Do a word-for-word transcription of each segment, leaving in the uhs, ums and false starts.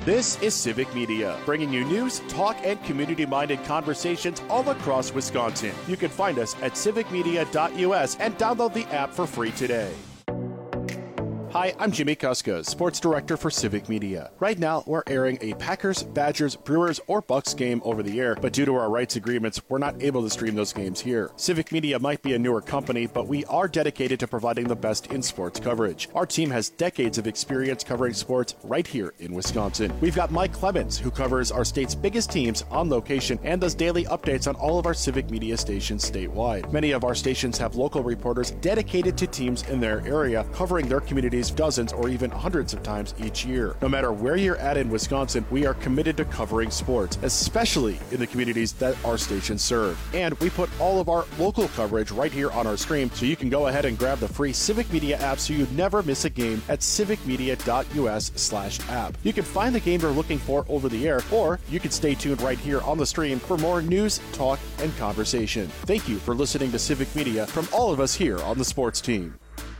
This is Civic Media, bringing you news, talk, and community-minded conversations all across Wisconsin. You can find us at civic media dot U S and download the app for free today. Hi, I'm Jimmy Kuska, Sports Director for Civic Media. Right now, we're airing a Packers, Badgers, Brewers, or Bucks game over the air, but due to our rights agreements, we're not able to stream those games here. Civic Media might be a newer company, but we are dedicated to providing the best in sports coverage. Our team has decades of experience covering sports right here in Wisconsin. We've got Mike Clemens, who covers our state's biggest teams on location and does daily updates on all of our Civic Media stations statewide. Many of our stations have local reporters dedicated to teams in their area, covering their communities dozens or even hundreds of times each year. No matter where you're at in Wisconsin, we are committed to covering sports, especially in the communities that our stations serve. And we put all of our local coverage right here on our stream, so you can go ahead and grab the free Civic Media app so you never miss a game at civic media dot U S slash app. You can find the game you're looking for over the air, or you can stay tuned right here on the stream for more news, talk, and conversation. Thank you for listening to Civic Media from all of us here on the sports team.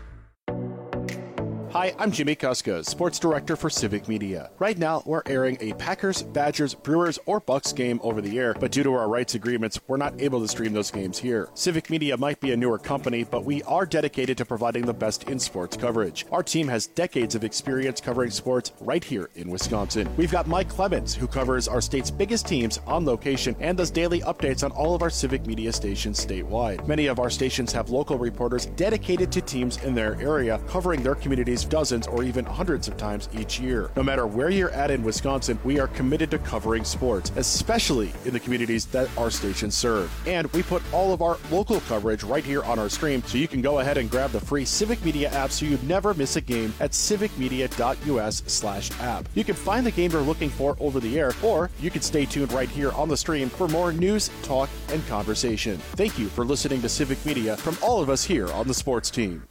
Hi, I'm Jimmy Kuska, Sports Director for Civic Media. Right now, we're airing a Packers, Badgers, Brewers, or Bucks game over the air, but due to our rights agreements, we're not able to stream those games here. Civic Media might be a newer company, but we are dedicated to providing the best in sports coverage. Our team has decades of experience covering sports right here in Wisconsin. We've got Mike Clemens, who covers our state's biggest teams on location and does daily updates on all of our Civic Media stations statewide. Many of our stations have local reporters dedicated to teams in their area, covering their communities dozens or even hundreds of times each year. No matter where you're at in Wisconsin, we are committed to covering sports, especially in the communities that our stations serve. And we put all of our local coverage right here on our stream, so you can go ahead and grab the free Civic Media app so you never miss a game at civic media dot U S slash app. You can find the game you're looking for over the air, or you can stay tuned right here on the stream for more news, talk, and conversation. Thank you for listening to Civic Media from all of us here on the sports team.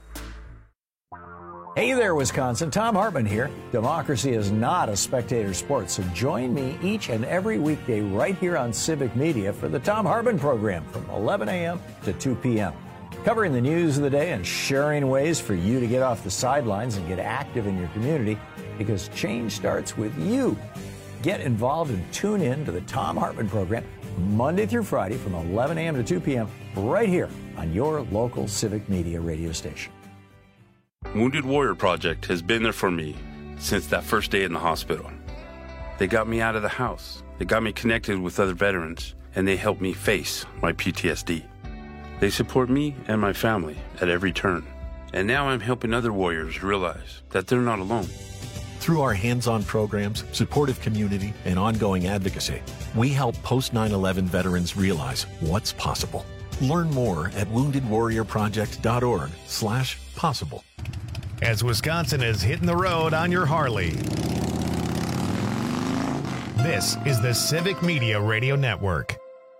Hey there, Wisconsin. Tom Hartman here. Democracy is not a spectator sport, so join me each and every weekday right here on Civic Media for the Tom Hartman program from eleven a.m. to two p.m. Covering the news of the day and sharing ways for you to get off the sidelines and get active in your community, because change starts with you. Get involved and tune in to the Tom Hartman program Monday through Friday from eleven a.m. to two p.m. right here on your local Civic Media radio station. Wounded Warrior Project has been there for me since that first day in the hospital. They got me out of the house, they got me connected with other veterans, and they helped me face my P T S D. They support me and my family at every turn. And now I'm helping other warriors realize that they're not alone. Through our hands-on programs, supportive community, and ongoing advocacy, we help post nine eleven veterans realize what's possible. Learn more at wounded warrior project dot org slash possible. As Wisconsin is hitting the road on your Harley, this is the Civic Media Radio Network.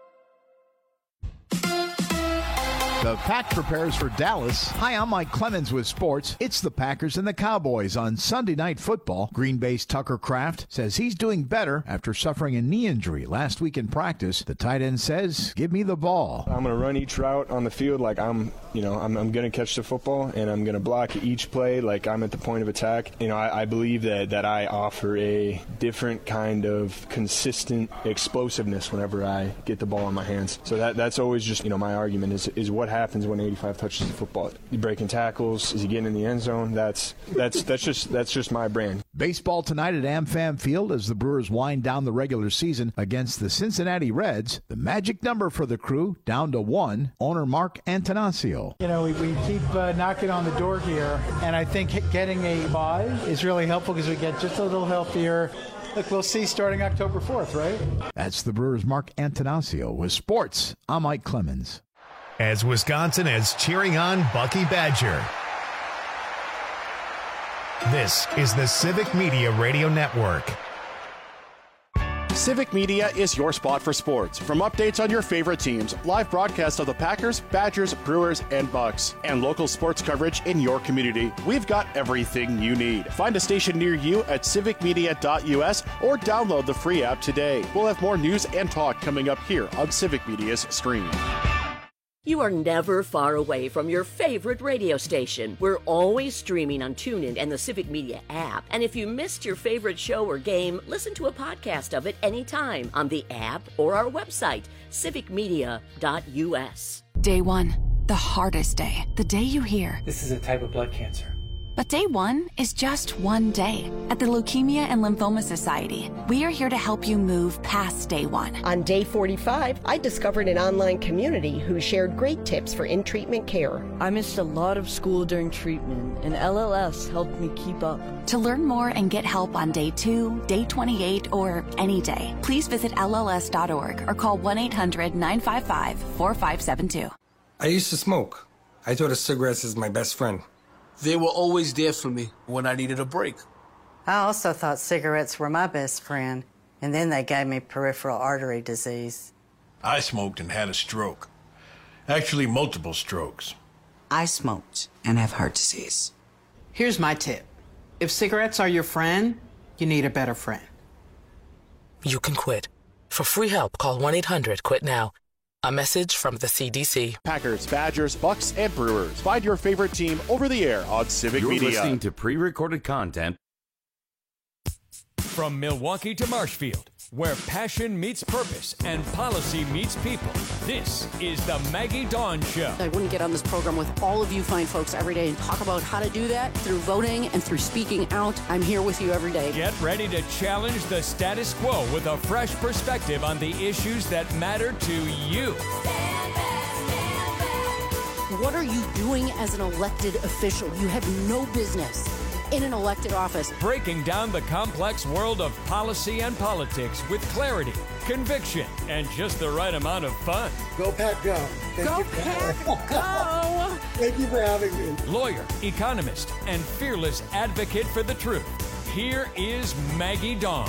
The Pack prepares for Dallas. Hi, I'm Mike Clemens with sports. It's the Packers and the Cowboys on Sunday Night Football. Green Bay's Tucker Kraft says he's doing better after suffering a knee injury last week in practice. The tight end says, "Give me the ball." I'm going to run each route on the field like I'm, you know, I'm, I'm going to catch the football, and I'm going to block each play like I'm at the point of attack. You know, I, I believe that, that I offer a different kind of consistent explosiveness whenever I get the ball in my hands. So that that's always just, you know, my argument is is what happens when eighty-five touches the football. You breaking tackles? Is he getting in the end zone? That's that's that's just that's just my brand. Baseball tonight at AmFam Field as the Brewers wind down the regular season against the Cincinnati Reds. The magic number for the Crew down to one. Owner Mark Antonaccio. You know, we, we keep uh, knocking on the door here, and I think getting a bye is really helpful because we get just a little healthier. Look, we'll see starting October fourth, right? That's the Brewers' Mark Antonaccio with sports. I'm Mike Clemens. As Wisconsin is cheering on Bucky Badger, this is the Civic Media Radio Network. Civic Media is your spot for sports. From updates on your favorite teams, live broadcasts of the Packers, Badgers, Brewers, and Bucks, and local sports coverage in your community, we've got everything you need. Find a station near you at civic media dot U S or download the free app today. We'll have more news and talk coming up here on Civic Media's stream. You are never far away from your favorite radio station. We're always streaming on TuneIn and the Civic Media app. And if you missed your favorite show or game, listen to a podcast of it anytime on the app or our website, civic media dot u s. Day one, the hardest day. The day you hear, this is a type of blood cancer. But day one is just one day. At the Leukemia and Lymphoma Society, we are here to help you move past day one. On day forty-five, I discovered an online community who shared great tips for in-treatment care. I missed a lot of school during treatment, and L L S helped me keep up. To learn more and get help on day two, day twenty-eight, or any day, please visit L L S dot org or call one eight hundred nine five five four five seven two. I used to smoke. I thought of cigarettes as my best friend. They were always there for me when I needed a break. I also thought cigarettes were my best friend, and then they gave me peripheral artery disease. I smoked and had a stroke. Actually, multiple strokes. I smoked and have heart disease. Here's my tip. If cigarettes are your friend, you need a better friend. You can quit. For free help, call one eight hundred quit now. A message from the C D C. Packers, Badgers, Bucks, and Brewers. Find your favorite team over the air on Civic You're Media. You're listening to pre-recorded content. From Milwaukee to Marshfield, where passion meets purpose and policy meets people, this is the Maggie Dawn Show. I wouldn't get on this program with all of you fine folks every day and talk about how to do that through voting and through speaking out. I'm here with you every day. Get ready to challenge the status quo with a fresh perspective on the issues that matter to you. Stand back, stand back. What are you doing as an elected official? You have no business in an elected office. Breaking down the complex world of policy and politics with clarity, conviction, and just the right amount of fun. Go Pack Go. Thank Go Pack Go. Thank you for having me. Lawyer, economist, and fearless advocate for the truth. Here is Maggie Dawn.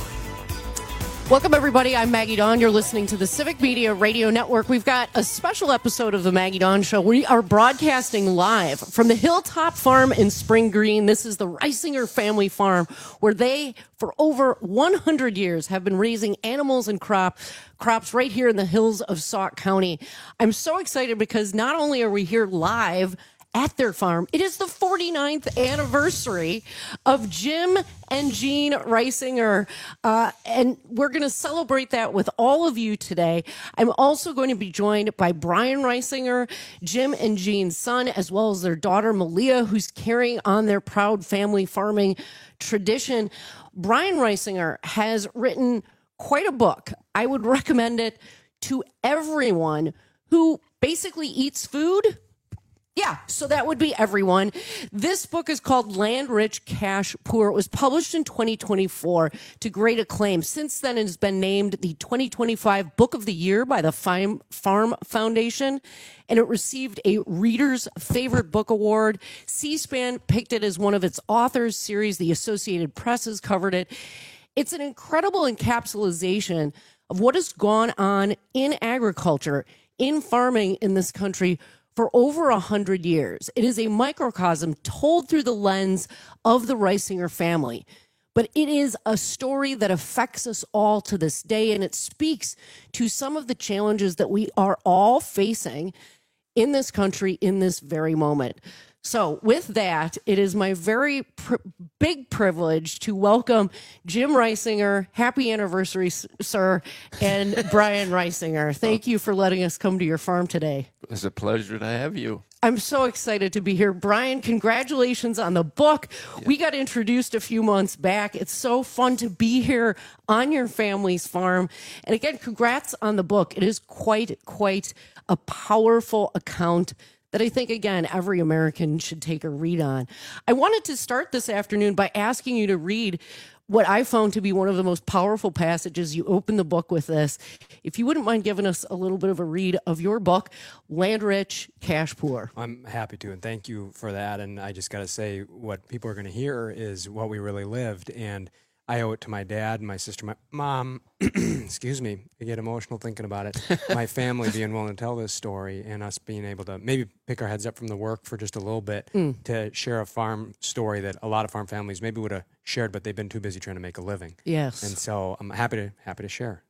Welcome, everybody. I'm Maggie Dawn. You're listening to the Civic Media Radio Network. We've got a special episode of the Maggie Dawn Show. We are broadcasting live from the Hilltop Farm in Spring Green. This is the Reisinger family farm, where they, for over one hundred years, have been raising animals and crop crops right here in the hills of Sauk County. I'm so excited because not only are we here live at their farm, it is the forty-ninth anniversary of Jim and Jean Reisinger, uh, and we're going to celebrate that with all of you today. I'm also going to be joined by Brian Reisinger, Jim and Jean's son, as well as their daughter Malia, who's carrying on their proud family farming tradition. Brian Reisinger has written quite a book. I would recommend it to everyone who basically eats food. Yeah, so that would be everyone. This book is called Land Rich, Cash Poor. It was published in twenty twenty-four to great acclaim. Since then, it has been named the twenty twenty-five Book of the Year by the Farm Foundation, and it received a Reader's Favorite Book Award. C-SPAN picked it as one of its authors series. The Associated Press has covered it. It's an incredible encapsulation of what has gone on in agriculture, in farming in this country for over a hundred years. It is a microcosm told through the lens of the Reisinger family. But it is a story that affects us all to this day, and it speaks to some of the challenges that we are all facing in this country in this very moment. So with that, it is my very pr- big privilege to welcome Jim Reisinger. Happy anniversary, sir, and Brian Reisinger. Thank you for letting us come to your farm today. It's a pleasure to have you. I'm so excited to be here. Brian, congratulations on the book. Yeah. We got introduced a few months back. It's so fun to be here on your family's farm. And again, congrats on the book. It is quite, quite a powerful account that I think, again, every American should take a read on. I wanted to start this afternoon by asking you to read what I found to be one of the most powerful passages. You open the book with this. If you wouldn't mind giving us a little bit of a read of your book, Land Rich, Cash Poor. I'm happy to, and thank you for that. And I just got to say, what people are going to hear is what we really lived. And I owe it to my dad, my sister, my mom, excuse me, I get emotional thinking about it, my family being willing to tell this story and us being able to maybe pick our heads up from the work for just a little bit mm. to share a farm story that a lot of farm families maybe would have shared, but they've been too busy trying to make a living. Yes. And so I'm happy to happy to share. So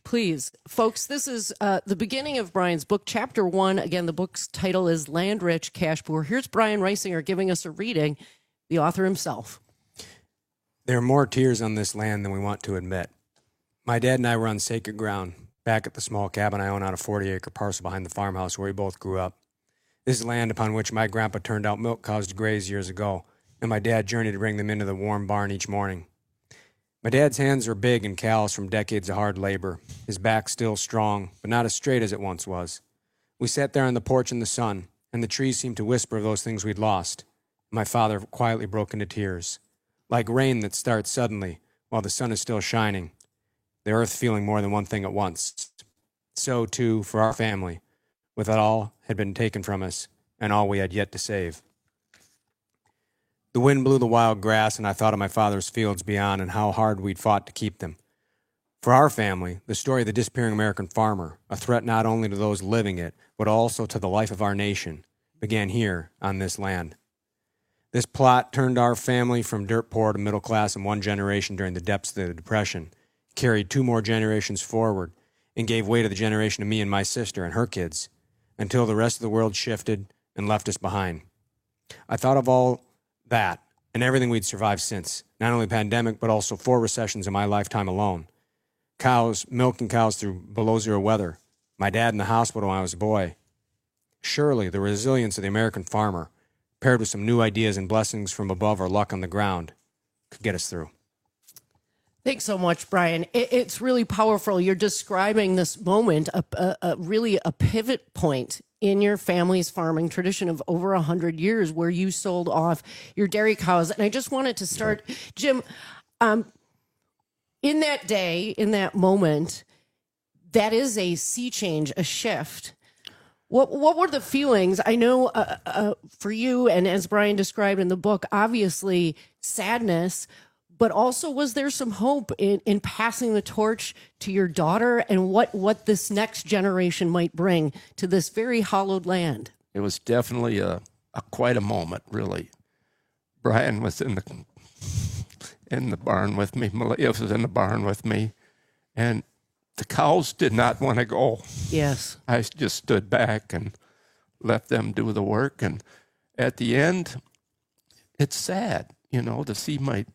Please. Folks, this is uh, the beginning of Brian's book, chapter one. Again, the book's title is Land Rich, Cash Poor. Here's Brian Reisinger giving us a reading, the author himself. There are more tears on this land than we want to admit. My dad and I were on sacred ground, back at the small cabin I own on a forty-acre parcel behind the farmhouse where we both grew up. This is land upon which my grandpa turned out milk cows to graze years ago, and my dad journeyed to bring them into the warm barn each morning. My dad's hands are big and calloused from decades of hard labor, his back still strong, but not as straight as it once was. We sat there on the porch in the sun, and the trees seemed to whisper of those things we'd lost. My father quietly broke into tears. Like rain that starts suddenly while the sun is still shining, the earth feeling more than one thing at once. So, too, for our family, with it all had been taken from us, and all we had yet to save. The wind blew the wild grass, and I thought of my father's fields beyond and how hard we'd fought to keep them. For our family, the story of the disappearing American farmer, a threat not only to those living it, but also to the life of our nation, began here on this land. This plot turned our family from dirt poor to middle class in one generation during the depths of the Depression, carried two more generations forward, and gave way to the generation of me and my sister and her kids, until the rest of the world shifted and left us behind. I thought of all that and everything we'd survived since, not only pandemic, but also four recessions in my lifetime alone. Cows, milking cows through below zero weather, my dad in the hospital when I was a boy. Surely the resilience of the American farmer, paired with some new ideas and blessings from above or luck on the ground, could get us through. Thanks so much, Brian. It, it's really powerful. You're describing this moment, a, a, a really a pivot point in your family's farming tradition of over one hundred years where you sold off your dairy cows. And I just wanted to start, Jim, um, in that day, in that moment, that is a sea change, a shift. What what were the feelings? I know uh, uh, for you, and as Brian described in the book, obviously sadness, but also was there some hope in, in passing the torch to your daughter and what, what this next generation might bring to this very hallowed land? It was definitely a, a quite a moment, really. Brian was in the in the barn with me. Malia was in the barn with me, and the cows did not want to go. Yes. I just stood back and let them do the work. And at the end, it's sad, you know, to see my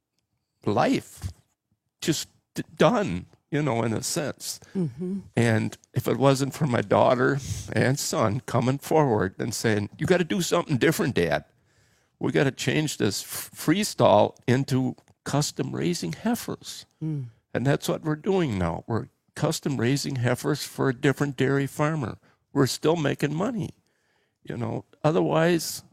life just d- done, you know, in a sense. Mm-hmm. And if it wasn't for my daughter and son coming forward and saying, you got to do something different, Dad. We got to change this f- freestall into custom raising heifers. Mm. And that's what we're doing now. We're custom raising heifers for a different dairy farmer. We're still making money. You know, otherwise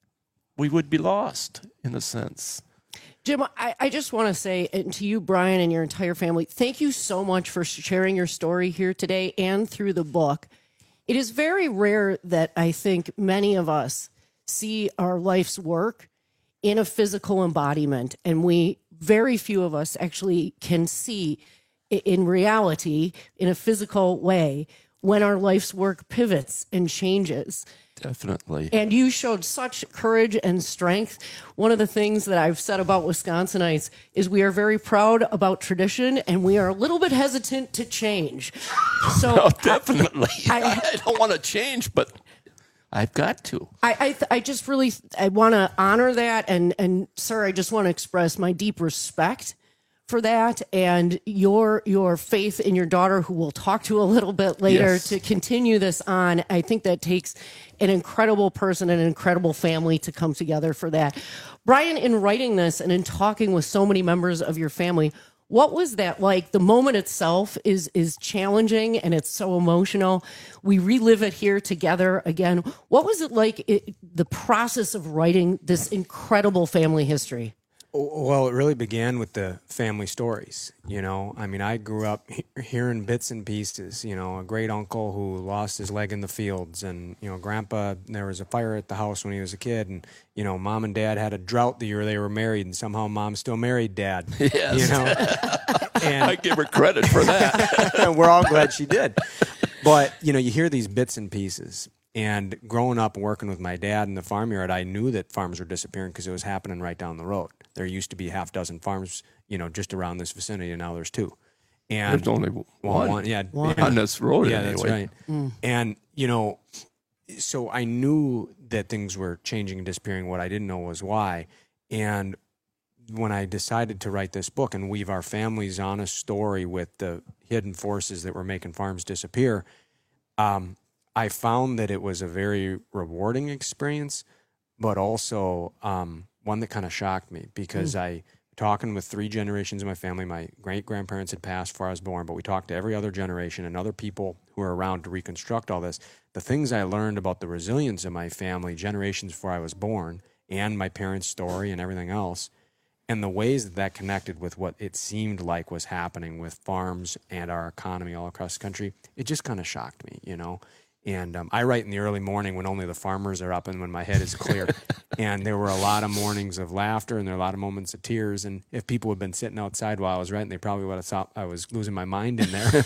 we would be lost in a sense. Jim, I, I just want to say, and to you, Brian, and your entire family, thank you so much for sharing your story here today and through the book. It is very rare that I think many of us see our life's work in a physical embodiment, and we, very few of us actually can see in reality, in a physical way, when our life's work pivots and changes. Definitely. And you showed such courage and strength. One of the things that I've said about Wisconsinites is we are very proud about tradition and we are a little bit hesitant to change. So oh, definitely. I, I, I don't want to change, but I've got to. I I, I just really I want to honor that. And, and sir, I just want to express my deep respect for that and your your faith in your daughter, who we'll talk to a little bit later, yes. to continue this on. I think that takes an incredible person, an incredible family to come together for that. Brian, in writing this and in talking with so many members of your family, what was that like? The moment itself is is challenging and it's so emotional. We relive it here together again. What was it like, it, the process of writing this incredible family history? Well, it really began with the family stories, you know. I mean, I grew up he- hearing bits and pieces, you know, a great uncle who lost his leg in the fields, and, you know, grandpa, there was a fire at the house when he was a kid, and, you know, mom and dad had a drought the year they were married, and somehow mom still married dad. Yes. You know? And I give her credit for that. And we're all glad she did. But, you know, you hear these bits and pieces. And growing up and working with my dad in the farmyard, I knew that farms were disappearing because it was happening right down the road. There used to be half dozen farms, you know, just around this vicinity, and now there's two. And there's only well, one, one yeah, one. yeah. on this road. Yeah, anyway. that's right. Mm. And, you know, so I knew that things were changing and disappearing. What I didn't know was why. And when I decided to write this book and weave our family's honest story with the hidden forces that were making farms disappear, um, I found that it was a very rewarding experience, but also um, one that kind of shocked me because mm. I, talking with three generations of my family, my great-grandparents had passed before I was born, but we talked to every other generation and other people who were around to reconstruct all this. The things I learned about the resilience of my family generations before I was born and my parents' story and everything else, and the ways that that connected with what it seemed like was happening with farms and our economy all across the country, it just kind of shocked me, you know? And um, I write in the early morning when only the farmers are up and when my head is clear. And there were a lot of mornings of laughter and there were a lot of moments of tears. And if people had been sitting outside while I was writing, they probably would have thought I was losing my mind in there.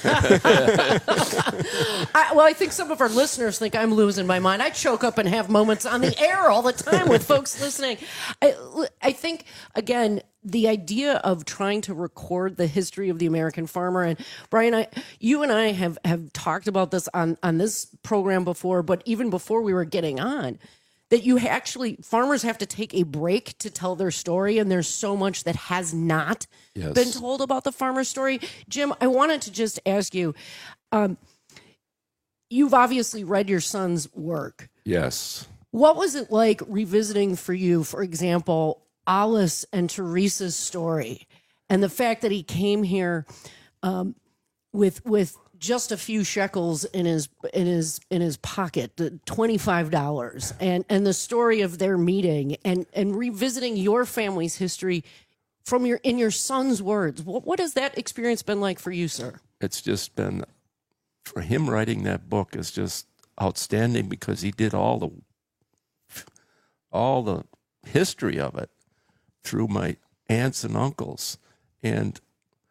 I, well, I think some of our listeners think I'm losing my mind. I choke up and have moments on the air all the time with folks listening. I, I think, again, the idea of trying to record the history of the American farmer, and Brian, I, you and I have, have talked about this on, on this program before, but even before we were getting on, that you actually, farmers have to take a break to tell their story, and there's so much that has not yes. been told about the farmer's story. Jim, I wanted to just ask you, um, you've obviously read your son's work. Yes. What was it like revisiting for you, for example, Alice and Teresa's story, and the fact that he came here um, with with just a few shekels in his in his in his pocket, twenty-five dollars, and and the story of their meeting, and and revisiting your family's history from your in your son's words. What what has that experience been like for you, sir? It's just been, for him writing that book is just outstanding because he did all the all the history of it through my aunts and uncles, and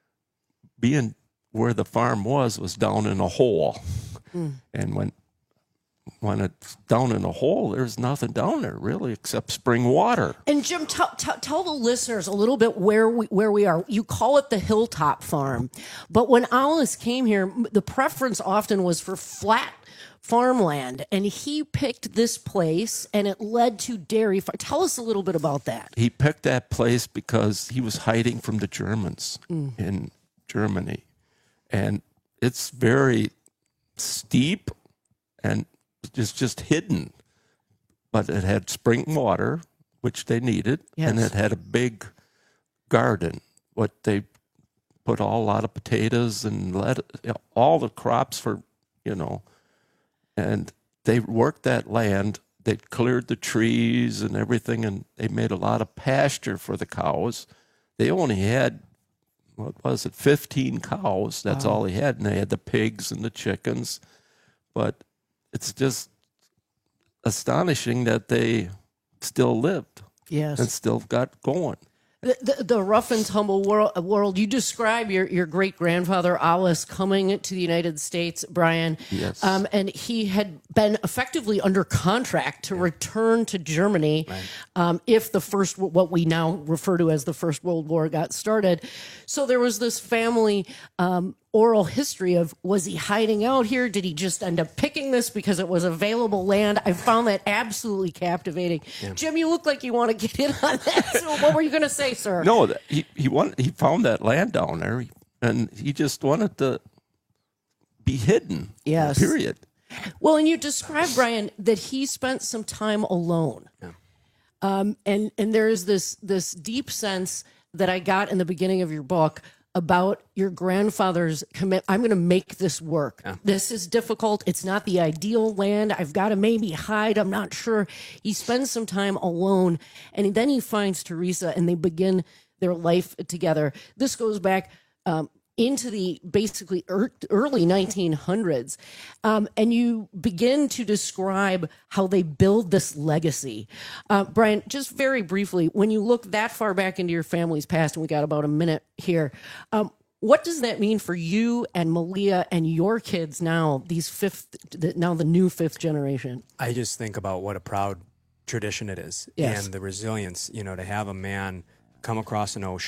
being where the farm was was down in a hole. Mm. And when when it's down in a hole, there's nothing down there really except spring water. And Jim, t- t- tell the listeners a little bit where we where we are. You call it the Hilltop Farm, but when Alice came here, the preference often was for flat farmland, and he picked this place, and it led to dairy farm. Tell us a little bit about that. He picked that place because he was hiding from the Germans mm. in Germany, and it's very steep and just just hidden, but it had spring water, which they needed, yes. and it had a big garden. What they put all, a lot of potatoes and let you know, all the crops for you know. And they worked that land. They cleared the trees and everything, and they made a lot of pasture for the cows. They only had, what was it, fifteen cows. That's wow. all they had. And they had the pigs and the chickens. But it's just astonishing that they still lived. Yes. And still got going. The, the, the rough and tumble world, world. You describe your, your great-grandfather, Alice, coming to the United States, Brian. Yes. Um, and he had been effectively under contract to yeah. return to Germany right. um, if the first, what we now refer to as the First World War, got started. So there was this family um, oral history of, was he hiding out here? Did he just end up picking this because it was available land? I found that absolutely captivating. Yeah. Jim, you look like you want to get in on that. So what were you going to say, sir? No, he he wanted, he found that land down there, and he just wanted to be hidden. Yes. Period. Well, and you described, Brian, that he spent some time alone. Yeah. Um, and and there is this this deep sense that I got in the beginning of your book about your grandfather's commit. I'm going to make this work. Yeah. This is difficult. It's not the ideal land. I've got to maybe hide. I'm not sure. He spends some time alone, and then he finds Teresa, and they begin their life together. This goes back um, into the basically er- early nineteen hundreds. Um, and you begin to describe how they build this legacy. Uh, Brian, just very briefly, when you look that far back into your family's past, and we got about a minute here, um, what does that mean for you and Malia and your kids now, these fifth, now the new fifth generation? I just think about what a proud tradition it is, yes. and the resilience, you know, to have a man come across an ocean,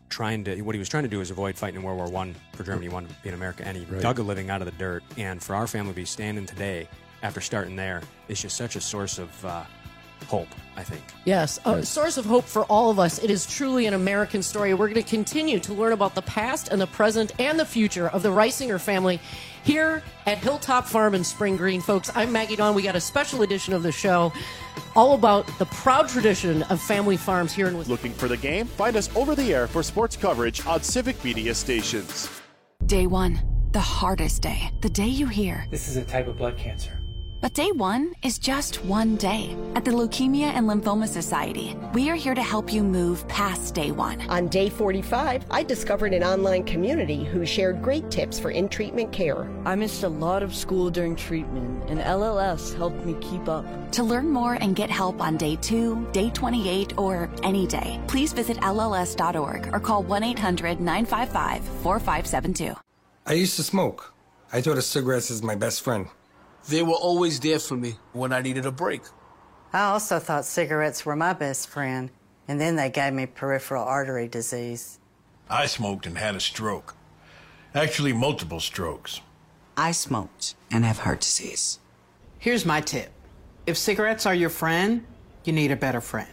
trying to, what he was trying to do is avoid fighting in World War One for Germany. He wanted to be in America, and he Right. dug a living out of the dirt. And for our family to be standing today after starting there is just such a source of uh, hope, I think. Yes, a source of hope for all of us. It is truly an American story. We're going to continue to learn about the past and the present and the future of the Reisinger family here at Hilltop Farm in Spring Green. Folks, I'm Maggie Dawn. We got a special edition of the show all about the proud tradition of family farms here in Wisconsin. Looking for the game? Find us over the air for sports coverage on Civic Media stations. Day one, the hardest day. The day you hear. This is a type of blood cancer. But day one is just one day. At the Leukemia and Lymphoma Society, we are here to help you move past day one. On day forty-five, I discovered an online community who shared great tips for in-treatment care. I missed a lot of school during treatment, and L L S helped me keep up. To learn more and get help on day two, day twenty-eight, or any day, please visit L L S dot org or call one eight hundred nine five five four five seven two. I used to smoke. I thought of cigarettes as my best friend. They were always there for me when I needed a break. I also thought cigarettes were my best friend, and then they gave me peripheral artery disease. I smoked and had a stroke. Actually, multiple strokes. I smoked and have heart disease. Here's my tip. If cigarettes are your friend, you need a better friend.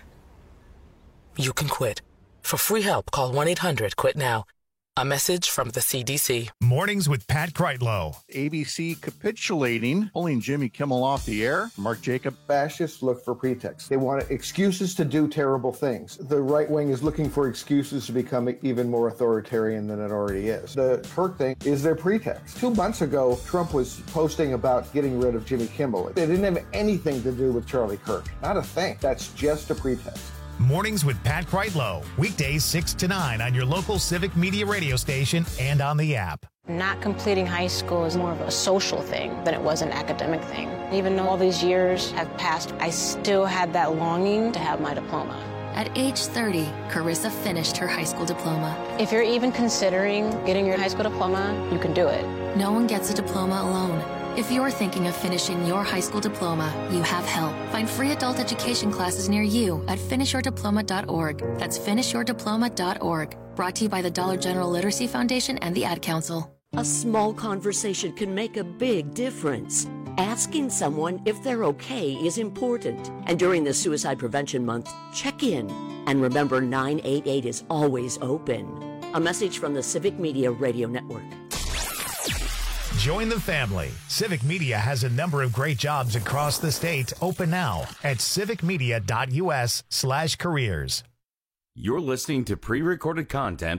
You can quit. For free help, call one eight hundred quit now. A message from the C D C. Mornings with Pat Kreitlow. A B C capitulating, pulling Jimmy Kimmel off the air. Mark Jacob. Fascists look for pretexts. They want excuses to do terrible things. The right wing is looking for excuses to become even more authoritarian than it already is. The Turk thing is their pretext. Two months ago, Trump was posting about getting rid of Jimmy Kimmel. It didn't have anything to do with Charlie Kirk. Not a thing. That's just a pretext. Mornings with Pat Kreitlow. Weekdays six to nine on your local Civic Media radio station and on the app. Not completing high school is more of a social thing than it was an academic thing. Even though all these years have passed, I still had that longing to have my diploma. At age thirty, Carissa finished her high school diploma. If you're even considering getting your high school diploma, you can do it. No one gets a diploma alone. If you're thinking of finishing your high school diploma, you have help. Find free adult education classes near you at finish your diploma dot org. That's finish your diploma dot org. Brought to you by the Dollar General Literacy Foundation and the Ad Council. A small conversation can make a big difference. Asking someone if they're okay is important. And during the Suicide Prevention Month, check in. And remember, nine eight eight is always open. A message from the Civic Media Radio Network. Join the family. Civic Media has a number of great jobs across the state open now at civic media dot u s slash careers. You're listening to pre-recorded content.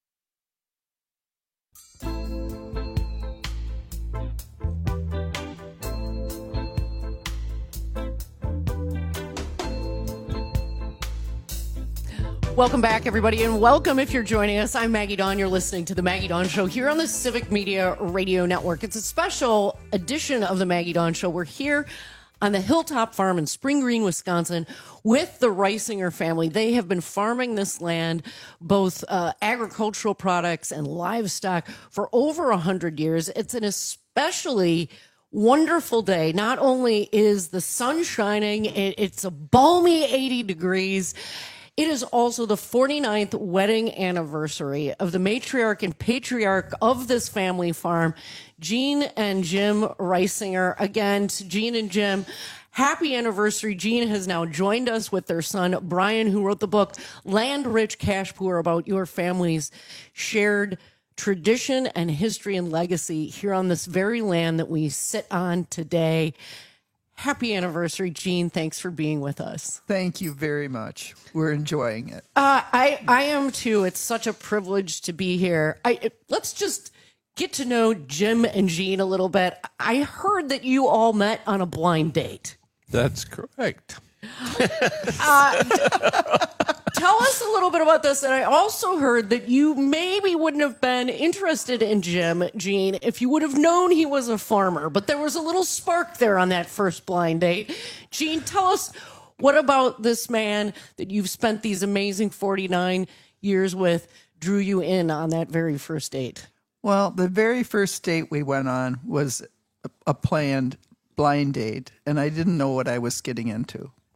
Welcome back, everybody, and welcome if you're joining us. I'm Maggie Dawn. You're listening to The Maggie Dawn Show here on the Civic Media Radio Network. It's a special edition of The Maggie Dawn Show. We're here on the Hilltop Farm in Spring Green, Wisconsin, with the Reisinger family. They have been farming this land, both uh, agricultural products and livestock, for over one hundred years. It's an especially wonderful day. Not only is the sun shining, it, it's a balmy eighty degrees. It is also the forty-ninth wedding anniversary of the matriarch and patriarch of this family farm, Jean and Jim Reisinger. Again, to Jean and Jim, happy anniversary. Jean has now joined us with their son, Brian, who wrote the book, Land Rich Cash Poor, about your family's shared tradition and history and legacy here on this very land that we sit on today. Happy anniversary, Jean. Thanks for being with us. Thank you very much. We're enjoying it. Uh, I, I am too. It's such a privilege to be here. I, let's just get to know Jim and Jean a little bit. I heard that you all met on a blind date. That's correct. uh, tell us a little bit about this. And I also heard that you maybe wouldn't have been interested in Jim, Jean, if you would have known he was a farmer. But there was a little spark there on that first blind date. Jean, tell us, what about this man that you've spent these amazing forty-nine years with drew you in on that very first date? Well, the very first date we went on was a, a planned blind date, and I didn't know what I was getting into.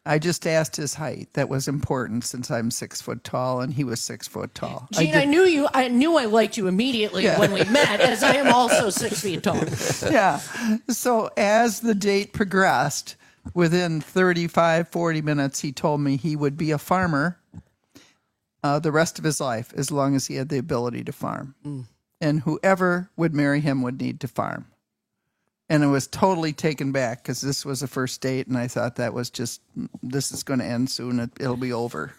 I just asked his height. That was important since I'm six foot tall and he was six foot tall. Gene, I, I, I knew you. I knew I liked you immediately Yeah. when we met, as I am also six feet tall. Yeah. So as the date progressed, within thirty-five, forty minutes, he told me he would be a farmer uh, the rest of his life as long as he had the ability to farm. Mm. And whoever would marry him would need to farm. And I was totally taken back because this was a first date, and I thought that was just, this is going to end soon. It, it'll be over.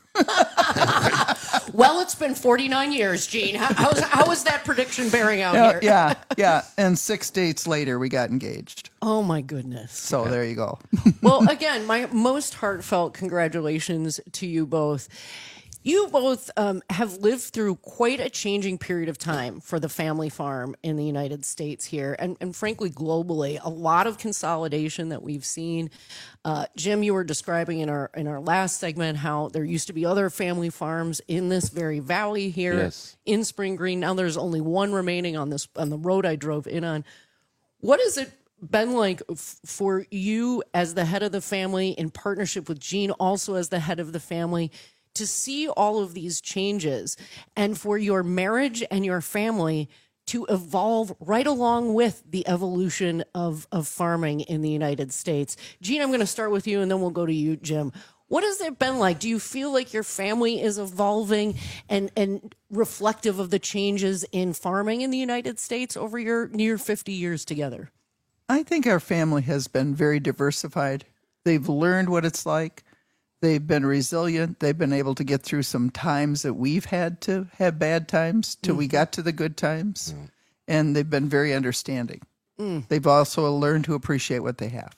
Well, it's been forty-nine years, Gene. How, how's, how is that prediction bearing out Yeah, here? yeah, yeah. And six dates later, we got engaged. Oh, my goodness. So there you go. Well, again, my most heartfelt congratulations to you both. You both um, have lived through quite a changing period of time for the family farm in the United States here, and, and frankly, globally. A lot of consolidation that we've seen. Uh, Jim, you were describing in our in our last segment how there used to be other family farms in this very valley here Yes. in Spring Green. Now there's only one remaining on this on the road I drove in on. What has it been like f- for you as the head of the family, in partnership with Gene, also as the head of the family, to see all of these changes and for your marriage and your family to evolve right along with the evolution of, of farming in the United States? Gene, I'm going to start with you and then we'll go to you, Jim. What has it been like? Do you feel like your family is evolving and, and reflective of the changes in farming in the United States over your near fifty years together? I think our family has been very diversified. They've learned what it's like. They've been resilient. They've been able to get through some times that we've had to have bad times till we got to the good times. Mm. And they've been very understanding. Mm. They've also learned to appreciate what they have.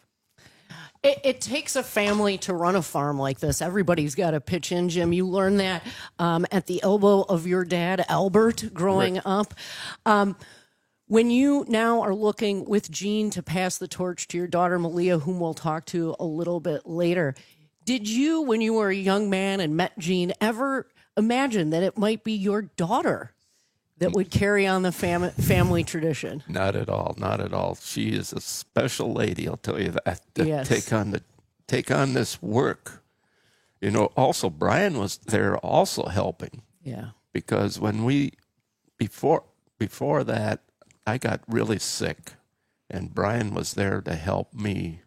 It, it takes a family to run a farm like this. Everybody's got to pitch in, Jim. You learned that um, at the elbow of your dad, Albert, growing Right. up. Um, when you now are looking with Gene to pass the torch to your daughter, Malia, whom we'll talk to a little bit later, did you, when you were a young man and met Gene, ever imagine that it might be your daughter that would carry on the fam- family tradition? Not at all. Not at all. She is a special lady. I'll tell you that. To Yes. take on the take on this work. You know. Also, Brian was there, also helping. Yeah. Because when we before before that, I got really sick, and Brian was there to help me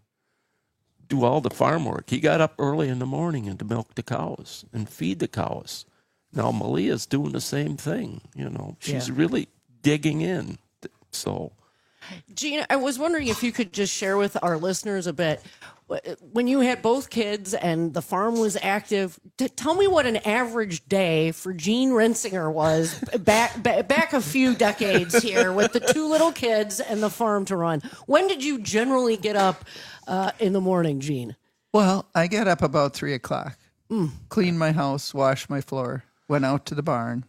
do all the farm work. He got up early in the morning and to milk the cows and feed the cows. Now Malia's doing the same thing. You know, she's Yeah. really digging in. So, Gene, I was wondering if you could just share with our listeners a bit. When you had both kids and the farm was active, t- tell me what an average day for Gene Rensinger was back, back back a few decades here with the two little kids and the farm to run. When did you generally get up uh, in the morning, Gene? Well, I get up about three o'clock, Mm. cleaned my house, washed my floor, went out to the barn,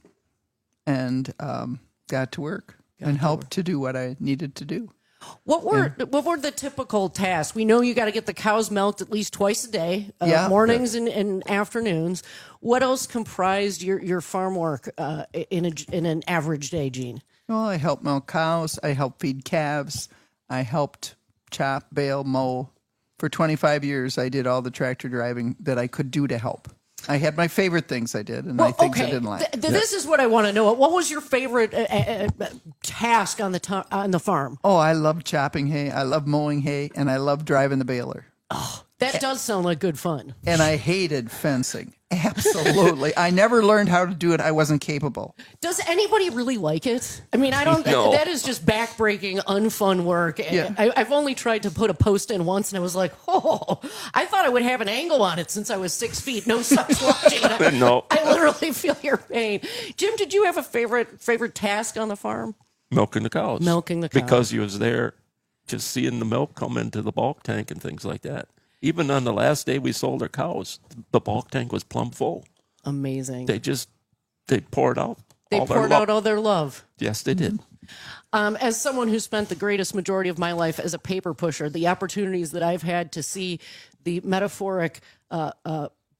and um, got to work Got and to helped work. to do what I needed to do. What were what were the typical tasks? We know you got to get the cows milked at least twice a day, uh, Yeah. mornings and, and afternoons. What else comprised your, your farm work uh, in a, in an average day, Gene? Well, I helped milk cows. I helped feed calves. I helped chop, bale, mow. For twenty-five years, I did all the tractor driving that I could do to help. I had my favorite things I did, and my things I didn't like. Th- th- This is what I want to know. What was your favorite uh, uh, uh, task on the to- on the farm? Oh, I love chopping hay. I love mowing hay, and I love driving the baler. That does sound like good fun. And I hated fencing. Absolutely. I never learned how to do it. I wasn't capable. Does anybody really like it? I mean, I don't. No. That is just backbreaking, unfun work. Yeah. I, I've only tried to put a post in once, and I was like, oh, I thought I would have an angle on it since I was six feet. No such luck, Gina. No. I literally feel your pain. Jim, did you have a favorite favorite task on the farm? milking the cows. Milking the cows. Because you was there just seeing the milk come into the bulk tank and things like that. Even on the last day we sold our cows, the bulk tank was plumb full. Amazing. They just, they poured out They all their poured love. out all their love. Yes, they did. Um, as someone who spent the greatest majority of my life as a paper pusher, the opportunities that I've had to see the metaphoric uh, uh,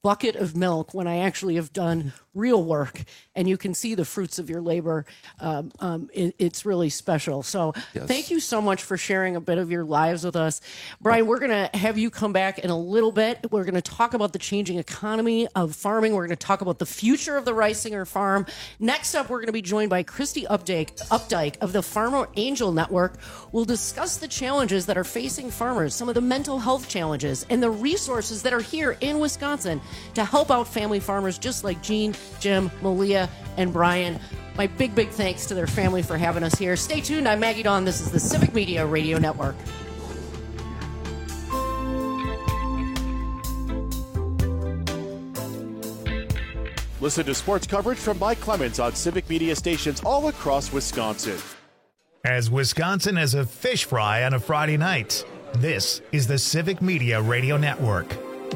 bucket of milk when I actually have done real work and you can see the fruits of your labor. Um, um, it, it's really special. So Yes. thank you so much for sharing a bit of your lives with us. Brian, we're going to have you come back in a little bit. We're going to talk about the changing economy of farming. We're going to talk about the future of the Reisinger Farm. Next up, we're going to be joined by Christy Updike, Updike of the Farmer Angel Network. We'll discuss the challenges that are facing farmers, some of the mental health challenges, and the resources that are here in Wisconsin to help out family farmers just like Gene, Jim, Malia, and Brian. My big, big thanks to their family for having us here. Stay tuned. I'm Maggie Dawn. This is the Civic Media Radio Network. Listen to sports coverage from Mike Clemens on Civic Media stations all across Wisconsin. As Wisconsin has a fish fry on a Friday night, this is the Civic Media Radio Network.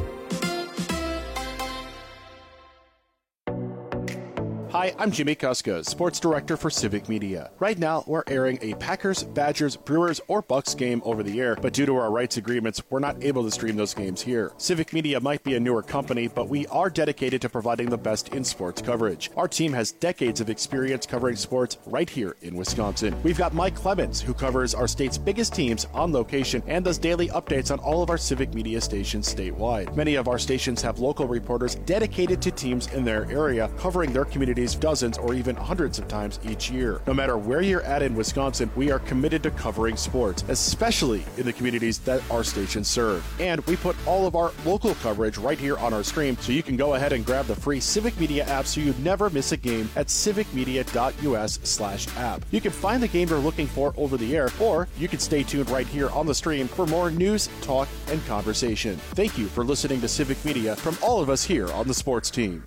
Hi, I'm Jimmy Kuska, Sports Director for Civic Media. Right now, we're airing a Packers, Badgers, Brewers, or Bucks game over the air, but due to our rights agreements, we're not able to stream those games here. Civic Media might be a newer company, but we are dedicated to providing the best in sports coverage. Our team has decades of experience covering sports right here in Wisconsin. We've got Mike Clemens, who covers our state's biggest teams on location and does daily updates on all of our Civic Media stations statewide. Many of our stations have local reporters dedicated to teams in their area, covering their communities dozens or even hundreds of times each year. No matter where you're at in Wisconsin, we are committed to covering sports, especially in the communities that our stations serve. And we put all of our local coverage right here on our stream, so you can go ahead and grab the free Civic Media app so you never miss a game at civicmedia.us slash app. You can find the game you're looking for over the air, or you can stay tuned right here on the stream for more news, talk, and conversation. Thank you for listening to Civic Media from all of us here on the sports team.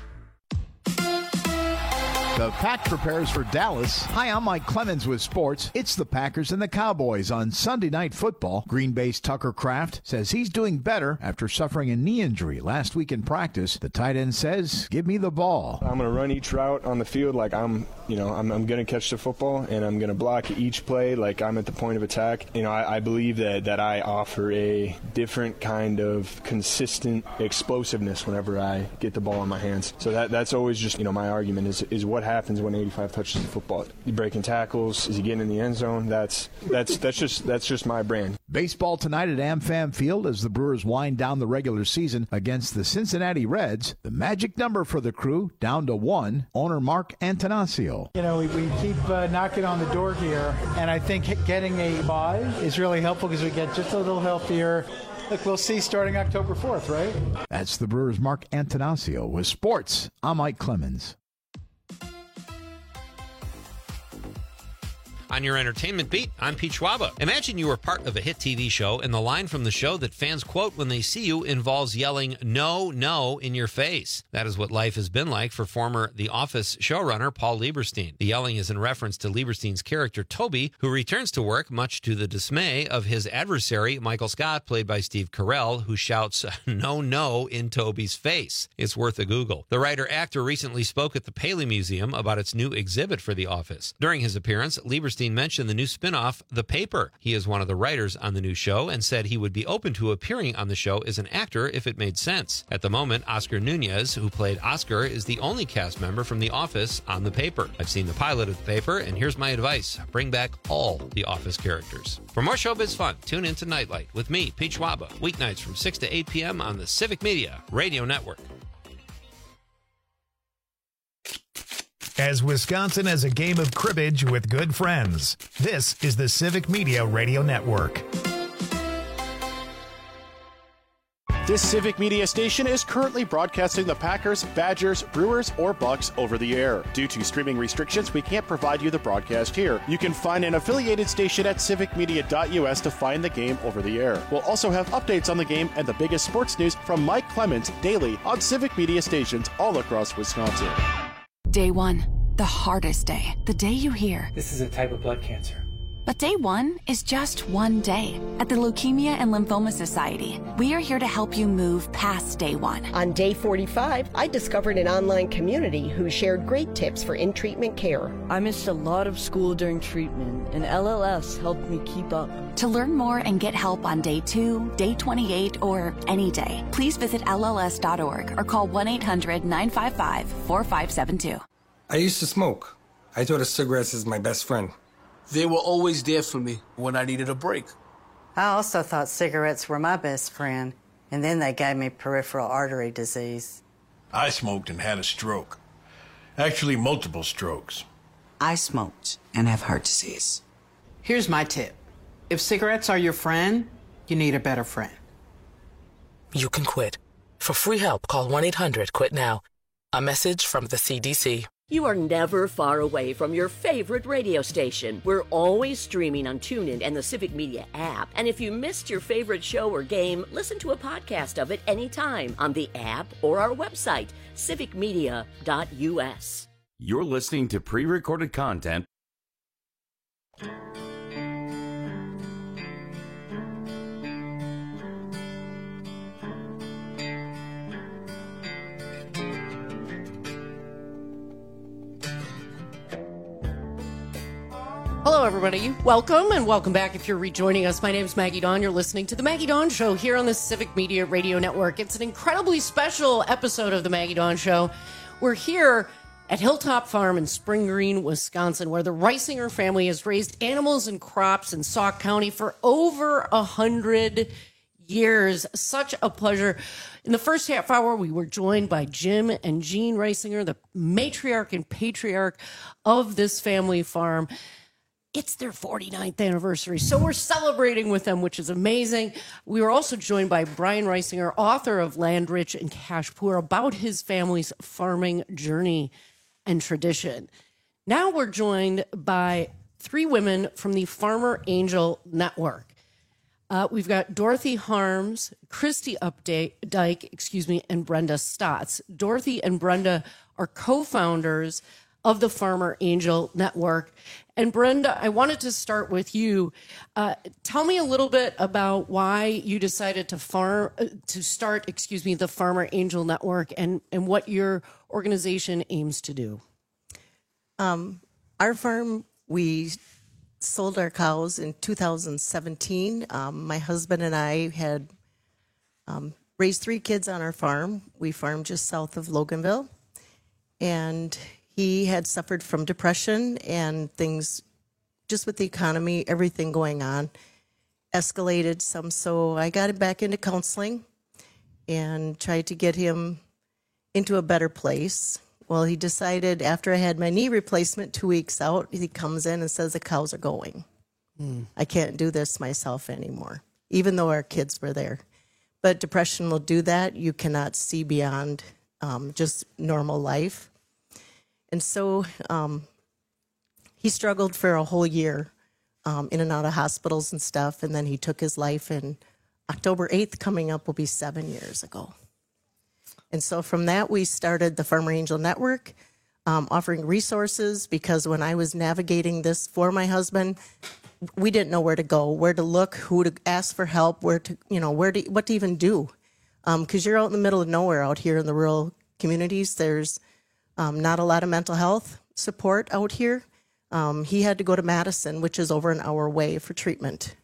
The Pack prepares for Dallas. Hi, I'm Mike Clemens with sports. It's the Packers and the Cowboys on Sunday Night Football. Green Bay's Tucker Kraft says he's doing better after suffering a knee injury last week in practice. The tight end says, give me the ball. I'm going to run each route on the field like I'm, you know, I'm, I'm going to catch the football, and I'm going to block each play like I'm at the point of attack. You know, I, I believe that, that I offer a different kind of consistent explosiveness whenever I get the ball in my hands. So that that's always just, you know, my argument is, is what happens when eighty-five touches the football. You breaking tackles? Is he getting in the end zone? That's that's that's just that's just my brand. Baseball tonight at AmFam Field as the Brewers wind down the regular season against the Cincinnati Reds. The magic number for the crew down to one. Owner Mark Antonaccio. You know, we, we keep uh, knocking on the door here, and I think getting a bye is really helpful because we get just a little healthier. Look, we'll see starting October fourth, right? That's the Brewers' Mark Antonaccio with sports. I'm Mike Clemens. On your entertainment beat, I'm Pete Schwaba. Imagine you were part of a hit T V show and the line from the show that fans quote when they see you involves yelling, no, no, in your face. That is what life has been like for former The Office showrunner Paul Lieberstein. The yelling is in reference to Lieberstein's character Toby, who returns to work much to the dismay of his adversary, Michael Scott, played by Steve Carell, who shouts, no, no, in Toby's face. It's worth a Google. The writer-actor recently spoke at the Paley Museum about its new exhibit for The Office. During his appearance, Lieberstein mentioned the new spin-off, The Paper. He is one of the writers on the new show and said he would be open to appearing on the show as an actor if it made sense. At the moment, Oscar Nunez, who played Oscar, is the only cast member from The Office on The Paper. I've seen the pilot of The Paper, and here's my advice. Bring back all The Office characters. For more showbiz fun, tune in to Nightlight with me, Pete Schwaba, weeknights from six to eight p.m. on the Civic Media Radio Network. As Wisconsin has a game of cribbage with good friends, this is the Civic Media Radio Network. This Civic Media station is currently broadcasting the Packers, Badgers, Brewers, or Bucks over the air. Due to streaming restrictions, we can't provide you the broadcast here. You can find an affiliated station at civicmedia.us to find the game over the air. We'll also have updates on the game and the biggest sports news from Mike Clemens daily on Civic Media stations all across Wisconsin. Day one, the hardest day. The day you hear, this is a type of blood cancer. But day one is just one day. At the Leukemia and Lymphoma Society, we are here to help you move past day one. On day forty-five, I discovered an online community who shared great tips for in-treatment care. I missed a lot of school during treatment, and L L S helped me keep up. To learn more and get help on day two, day twenty-eight, or any day, please visit L L S dot org or call one eight hundred nine five five four five seven two. I used to smoke. I thought of cigarettes as my best friend. They were always there for me when I needed a break. I also thought cigarettes were my best friend, and then they gave me peripheral artery disease. I smoked and had a stroke. Actually, multiple strokes. I smoked and have heart disease. Here's my tip. If cigarettes are your friend, you need a better friend. You can quit. For free help, call one eight hundred quit now. A message from the C D C. You are never far away from your favorite radio station. We're always streaming on TuneIn and the Civic Media app. And if you missed your favorite show or game, listen to a podcast of it anytime on the app or our website, civic media dot U S. You're listening to pre-recorded content. Hello, everybody. Welcome, and welcome back if you're rejoining us. My name is Maggie Dawn. You're listening to The Maggie Dawn Show here on the Civic Media Radio Network. It's an incredibly special episode of The Maggie Dawn Show. We're here at Hilltop Farm in Spring Green, Wisconsin, where the Reisinger family has raised animals and crops in Sauk County for over a hundred years. Such a pleasure. In the first half hour, we were joined by Jim and Jean Reisinger, the matriarch and patriarch of this family farm. It's their forty-ninth anniversary, so we're celebrating with them, which is amazing. We were also joined by Brian Reisinger, author of Land Rich and Cash Poor, about his family's farming journey and tradition. Now we're joined by three women from the Farmer Angel Network. Uh, we've got Dorothy Harms, Christy Updike, excuse me, and Brenda Stotts. Dorothy and Brenda are co-founders of the Farmer Angel Network. And Brenda, I wanted to start with you. Uh, tell me a little bit about why you decided to farm uh, to start, excuse me, the Farmer Angel Network, and and what your organization aims to do. Um, our farm, we sold our cows in two thousand seventeen. Um, my husband and I had um, raised three kids on our farm. We farmed just south of Loganville, and he had suffered from depression and things, just with the economy, everything going on, escalated some. So I got him back into counseling and tried to get him into a better place. Well, he decided after I had my knee replacement two weeks out, he comes in and says the cows are going. Mm. I can't do this myself anymore, even though our kids were there. But depression will do that. You cannot see beyond um, just normal life. And so um, he struggled for a whole year um, in and out of hospitals and stuff. And then he took his life, and October eighth coming up will be seven years ago. And so from that, we started the Farmer Angel Network, um, offering resources, because when I was navigating this for my husband, we didn't know where to go, where to look, who to ask for help, where to, you know, where to, what to even do. Because um, you're out in the middle of nowhere out here in the rural communities. There's Um, not a lot of mental health support out here. Um, he had to go to Madison, which is over an hour away, for treatment.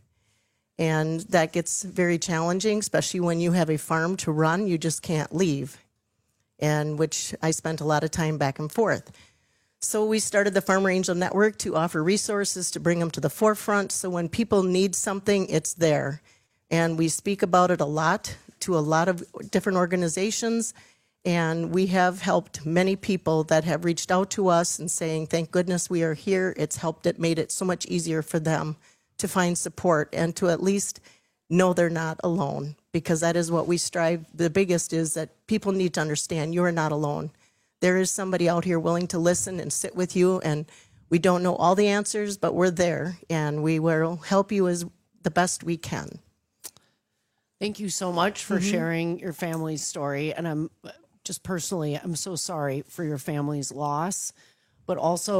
And that gets very challenging, especially when you have a farm to run. You just can't leave, and which I spent a lot of time back and forth. So we started the Farmer Angel Network to offer resources, to bring them to the forefront, so when people need something, it's there. And we speak about it a lot to a lot of different organizations. And we have helped many people that have reached out to us and saying, thank goodness we are here. It's helped, it made it so much easier for them to find support and to at least know they're not alone, because that is what we strive. The biggest is that people need to understand you're not alone. There is somebody out here willing to listen and sit with you, and we don't know all the answers, but we're there, and we will help you as the best we can. Thank you so much for Mm-hmm. sharing your family's story. And I'm just personally, I'm so sorry for your family's loss, but also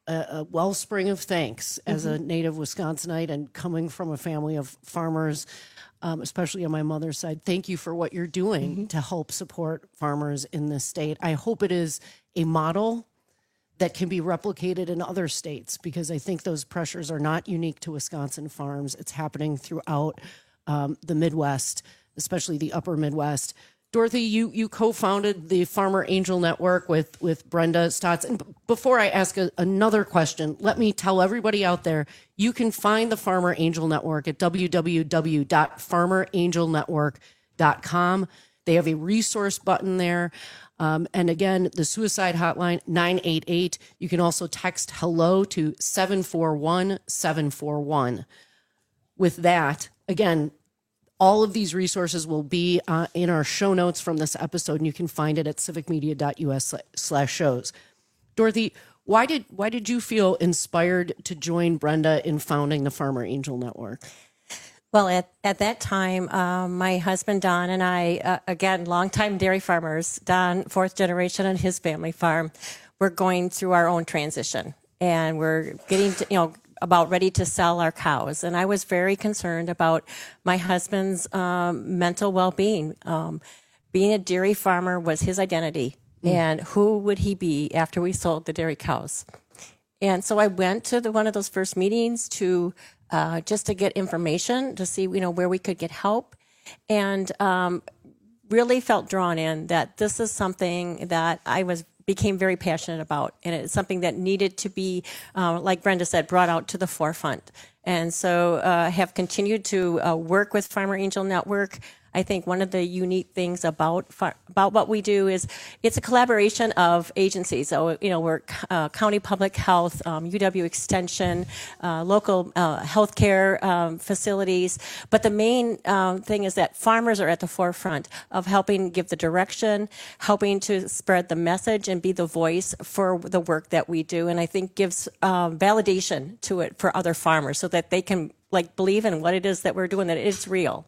a, a wellspring of thanks as Mm-hmm. a native Wisconsinite and coming from a family of farmers, um, especially on my mother's side. Thank you for what you're doing Mm-hmm. to help support farmers in this state. I hope it is a model that can be replicated in other states, because I think those pressures are not unique to Wisconsin farms. It's happening throughout um, the Midwest, especially the upper Midwest. Dorothy, you you co-founded the Farmer Angel Network with, with Brenda Stotts. And b- before I ask a, another question, let me tell everybody out there, you can find the Farmer Angel Network at w w w dot farmer angel network dot com. They have a resource button there. Um, and again, the suicide hotline, nine eight eight. You can also text hello to seven four one seven four one. With that, again, all of these resources will be uh, in our show notes from this episode, and you can find it at civic media dot u s slash shows. Dorothy, why did why did you feel inspired to join Brenda in founding the Farmer Angel Network? Well, at, at that time, um, my husband, Don, and I, uh, again, longtime dairy farmers, Don, fourth generation on his family farm, we're going through our own transition. And we're getting, to, you know, about ready to sell our cows. And I was very concerned about my husband's um, mental well-being. Um, being a dairy farmer was his identity. Mm. And who would he be after we sold the dairy cows? And so I went to the, one of those first meetings to uh, just to get information, to see, you know, where we could get help. And um, really felt drawn in that this is something that I was became very passionate about, and it's something that needed to be, uh, like Brenda said, brought out to the forefront. And so uh, have continued to uh, work with Farmer Angel Network. I think one of the unique things about far, about what we do is it's a collaboration of agencies. So, you know, we're uh, County Public Health, um, U W Extension, uh, local uh, healthcare um, facilities. But the main um, thing is that farmers are at the forefront of helping give the direction, helping to spread the message and be the voice for the work that we do. And I think gives uh, validation to it for other farmers so that they can like believe in what it is that we're doing, that it's real.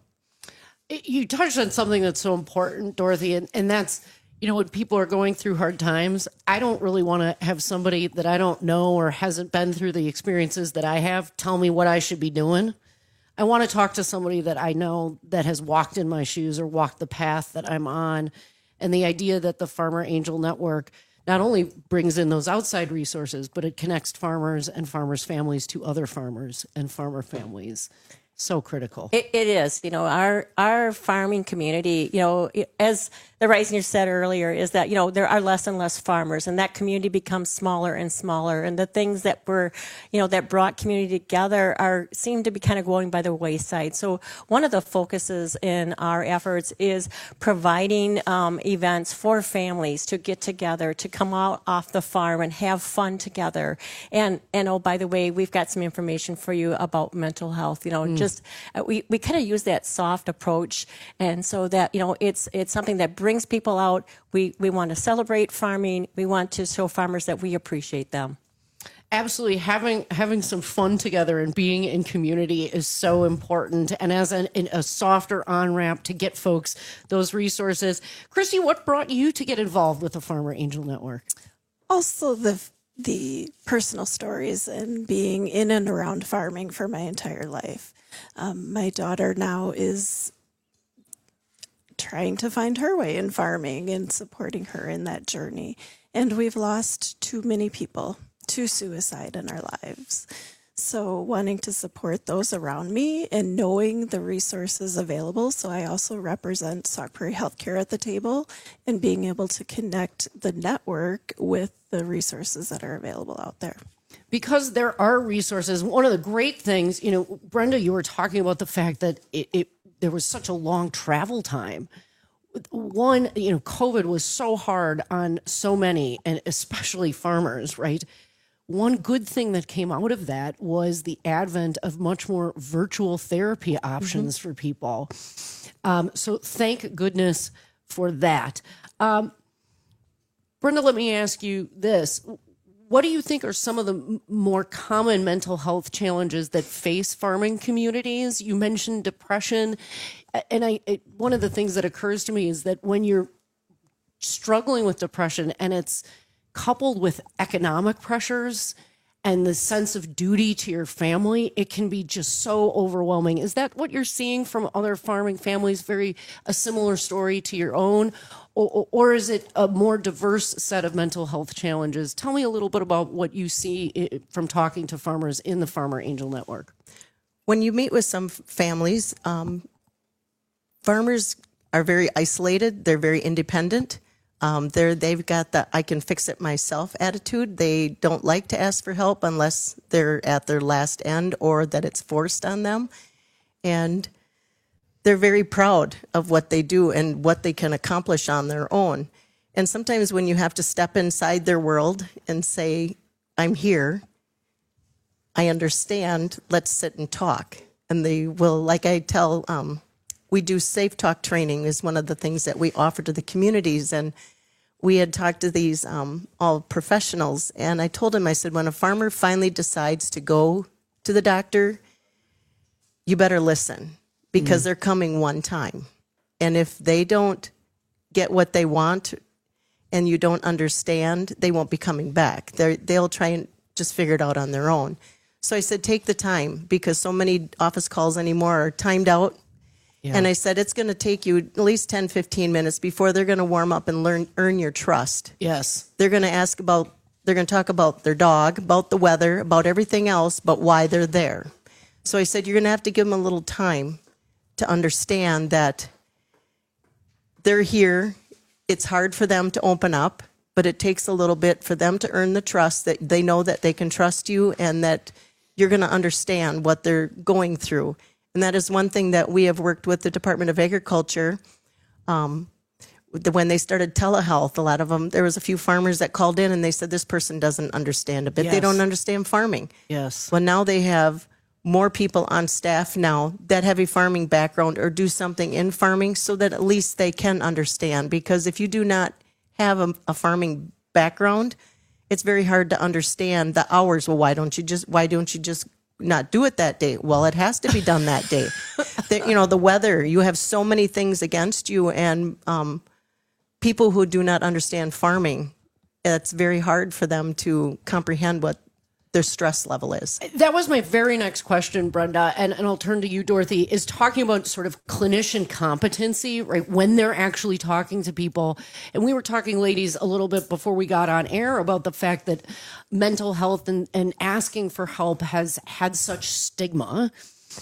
You touched on something that's so important, Dorothy, and, and that's, you know, when people are going through hard times, I don't really want to have somebody that I don't know or hasn't been through the experiences that I have tell me what I should be doing. I want to talk to somebody that I know that has walked in my shoes or walked the path that I'm on. And the idea that the Farmer Angel Network not only brings in those outside resources, but it connects farmers and farmers' families to other farmers and farmer families. So critical. It, it is. You know, our our farming community, you know, as the Reisinger said earlier, is that, you know, there are less and less farmers, and that community becomes smaller and smaller. And the things that were, you know, that brought community together are seem to be kind of going by the wayside. So one of the focuses in our efforts is providing um, events for families to get together, to come out off the farm and have fun together. And, and oh, by the way, we've got some information for you about mental health. You know, mm. just uh, we, we kind of use that soft approach. And so that, you know, it's it's something that brings people out. We we want to celebrate farming. We want to show farmers that we appreciate them. Absolutely. Having having some fun together and being in community is so important. And as an, a softer on-ramp to get folks those resources. Christy, what brought you to get involved with the Farmer Angel Network? Also the the personal stories and being in and around farming for my entire life. Um, my daughter now is trying to find her way in farming and supporting her in that journey. And we've lost too many people to suicide in our lives. So wanting to support those around me and knowing the resources available. So I also represent Sauk Prairie Healthcare at the table, and being able to connect the network with the resources that are available out there. Because there are resources. One of the great things, you know, Brenda, you were talking about the fact that it, it there was such a long travel time. One, you know, COVID was so hard on so many, and especially farmers, right? One good thing that came out of that was the advent of much more virtual therapy options mm-hmm. for people. Um, so thank goodness for that. Um, Brenda, let me ask you this. What do you think are some of the m- more common mental health challenges that face farming communities? You mentioned depression. And I, it, one of the things that occurs to me is that when you're struggling with depression and it's coupled with economic pressures and the sense of duty to your family, it can be just so overwhelming. Is that what you're seeing from other farming families? Very a similar story to your own? Or, or is it a more diverse set of mental health challenges? Tell me a little bit about what you see from talking to farmers in the Farmer Angel Network. When you meet with some families, um, farmers are very isolated. They're very independent. Um, they're, they've got the I can fix it myself attitude. They don't like to ask for help unless they're at their last end or that it's forced on them. And they're very proud of what they do and what they can accomplish on their own. And sometimes when you have to step inside their world and say, I'm here, I understand, let's sit and talk. And they will, like I tell, um, we do Safe Talk training is one of the things that we offer to the communities. And we had talked to these um, all professionals. And I told them, I said, when a farmer finally decides to go to the doctor, you better listen. Because mm. they're coming one time. And if they don't get what they want and you don't understand, they won't be coming back. They're, they'll try and just figure it out on their own. So I said, take the time, because so many office calls anymore are timed out. Yeah. And I said, it's going to take you at least ten, fifteen minutes before they're going to warm up and learn, earn your trust. Yes. They're going to ask about, they're going to talk about their dog, about the weather, about everything else, but why they're there. So I said, you're going to have to give them a little time to understand that they're here. It's hard for them to open up, but it takes a little bit for them to earn the trust that they know that they can trust you and that you're going to understand what they're going through. And that is one thing that we have worked with the Department of Agriculture. Um, when they started telehealth, a lot of them, there was a few farmers that called in and they said, this person doesn't understand a bit. Yes. They don't understand farming. Yes. Well, now they have more people on staff now that have a farming background or do something in farming so that at least they can understand. Because if you do not have a, a farming background, it's very hard to understand the hours. Well, why don't you just, why don't you just not do it that day? Well, it has to be done that day. the, you know, the weather, you have so many things against you, and um, people who do not understand farming, it's very hard for them to comprehend what their stress level is. That was my very next question, Brenda, and, and I'll turn to you, Dorothy, is talking about sort of clinician competency, right, when they're actually talking to people. And we were talking, ladies, a little bit before we got on air about the fact that mental health and, and asking for help has had such stigma,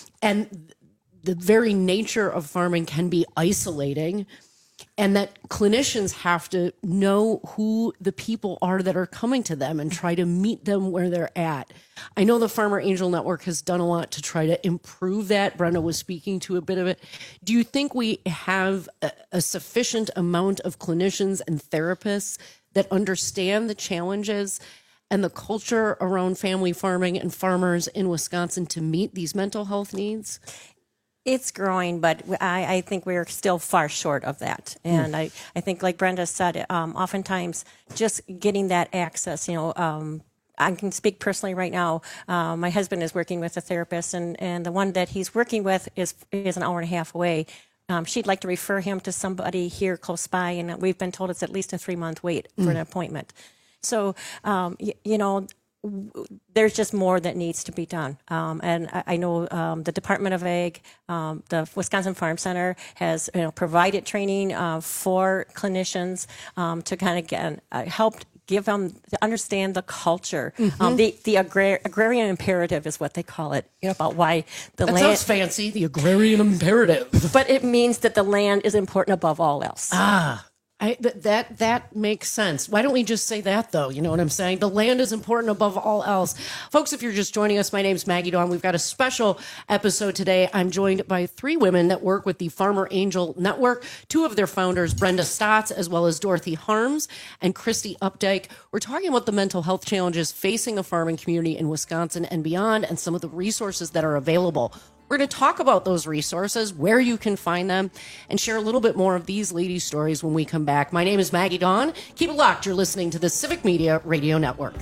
and the very nature of farming can be isolating. And that clinicians have to know who the people are that are coming to them and try to meet them where they're at. I know the Farmer Angel Network has done a lot to try to improve that. Brenda was speaking to a bit of it. Do you think we have a, a sufficient amount of clinicians and therapists that understand the challenges and the culture around family farming and farmers in Wisconsin to meet these mental health needs? It's growing, but I, I think we're still far short of that. And mm. I, I think, like Brenda said, um, oftentimes just getting that access, you know, um, I can speak personally right now. Uh, my husband is working with a therapist, and, and the one that he's working with is is an hour and a half away. Um, she'd like to refer him to somebody here close by, and we've been told it's at least a three-month wait mm. for an appointment. So, um, y- you know, there's just more that needs to be done. Um, and I, I know um, the Department of Ag, um, the Wisconsin Farm Center has you know, provided training uh, for clinicians um, to kind of get, uh, help give them to understand the culture. Mm-hmm. Um, the the agrar- agrarian imperative is what they call it, you know, about why the that land. That sounds fancy, the agrarian imperative. But it means that the land is important above all else. Ah. I, th- that that makes sense. Why don't we just say that, though? You know what I'm saying? The land is important above all else. Folks, if you're just joining us, my name is Maggie Dawn. We've got a special episode today. I'm joined by three women that work with the Farmer Angel Network, two of their founders, Brenda Stotts, as well as Dorothy Harms and Christy Updike. We're talking about the mental health challenges facing the farming community in Wisconsin and beyond, and some of the resources that are available. We're going to talk about those resources, where you can find them, and share a little bit more of these ladies' stories when we come back. My name is Maggie Dawn. Keep it locked. You're listening to the Civic Media Radio Network.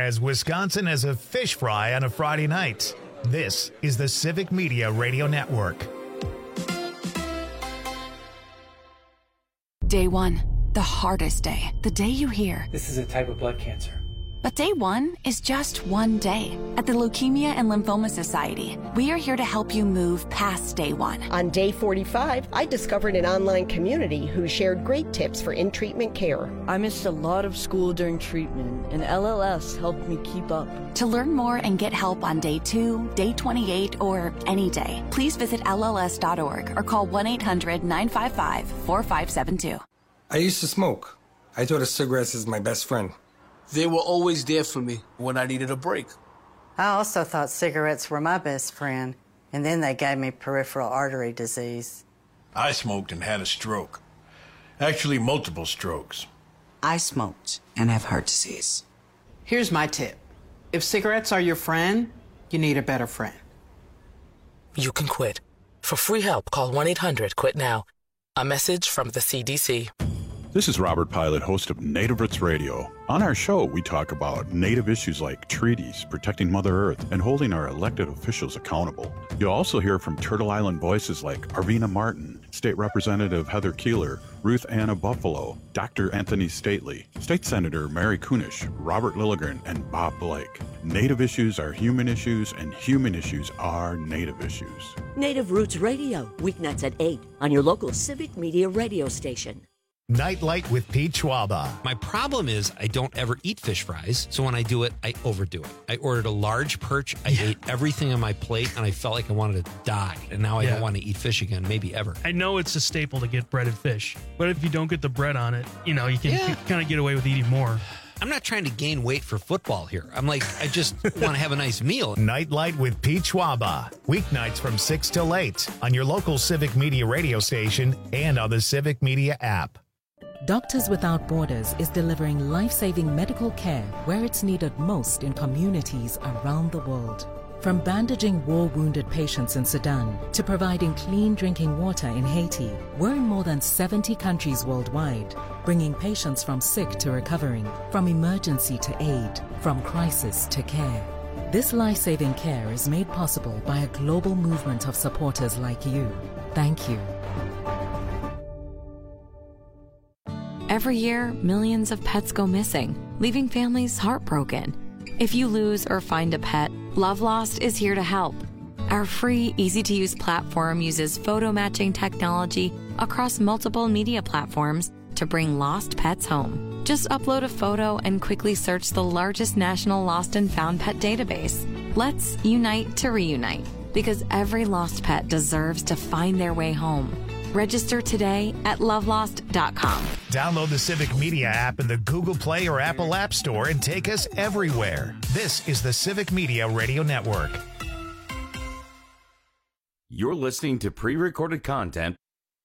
as Wisconsin as a fish fry on a Friday night. This is the Civic Media Radio Network. Day one, the hardest day. The day you hear, this is a type of blood cancer. But day one is just one day. At the Leukemia and Lymphoma Society, we are here to help you move past day one. On day forty-five, I discovered an online community who shared great tips for in-treatment care. I missed a lot of school during treatment, and L L S helped me keep up. To learn more and get help on day two, day twenty-eight, or any day, please visit L L S dot org or call one eight hundred nine five five four five seven two. I used to smoke. I thought of cigarettes as my best friend. They were always there for me when I needed a break. I also thought cigarettes were my best friend, and then they gave me peripheral artery disease. I smoked and had a stroke. Actually, multiple strokes. I smoked and have heart disease. Here's my tip. If cigarettes are your friend, you need a better friend. You can quit. For free help, call one eight hundred quit now. A message from the C D C. This is Robert Pilot, host of Native Roots Radio. On our show, we talk about Native issues like treaties, protecting Mother Earth, and holding our elected officials accountable. You'll also hear from Turtle Island voices like Arvina Martin, State Representative Heather Keeler, Ruth Anna Buffalo, Doctor Anthony Stately, State Senator Mary Kunish, Robert Lilligren, and Bob Blake. Native issues are human issues, and human issues are Native issues. Native Roots Radio, weeknights at eight on your local Civic Media radio station. Nightlight with Pete Schwaba. My problem is I don't ever eat fish fries, so when I do it, I overdo it. I ordered a large perch, I yeah. ate everything on my plate, and I felt like I wanted to die. And now I yeah. don't want to eat fish again, maybe ever. I know it's a staple to get breaded fish, but if you don't get the bread on it, you know, you can yeah. kind of get away with eating more. I'm not trying to gain weight for football here. I'm like, I just want to have a nice meal. Nightlight with Pete Schwaba. Weeknights from six till eight on your local Civic Media radio station and on the Civic Media app. Doctors Without Borders is delivering life-saving medical care where it's needed most in communities around the world. From bandaging war-wounded patients in Sudan to providing clean drinking water in Haiti, we're in more than seventy countries worldwide, bringing patients from sick to recovering, from emergency to aid, from crisis to care. This life-saving care is made possible by a global movement of supporters like you. Thank you. Every year, millions of pets go missing, leaving families heartbroken. If you lose or find a pet, Love Lost is here to help. Our free, easy-to-use platform uses photo matching technology across multiple media platforms to bring lost pets home. Just upload a photo and quickly search the largest national lost and found pet database. Let's unite to reunite, because every lost pet deserves to find their way home. Register today at love lost dot com. Download the Civic Media app in the Google Play or Apple App Store and take us everywhere. This is the Civic Media Radio Network. You're listening to pre-recorded content.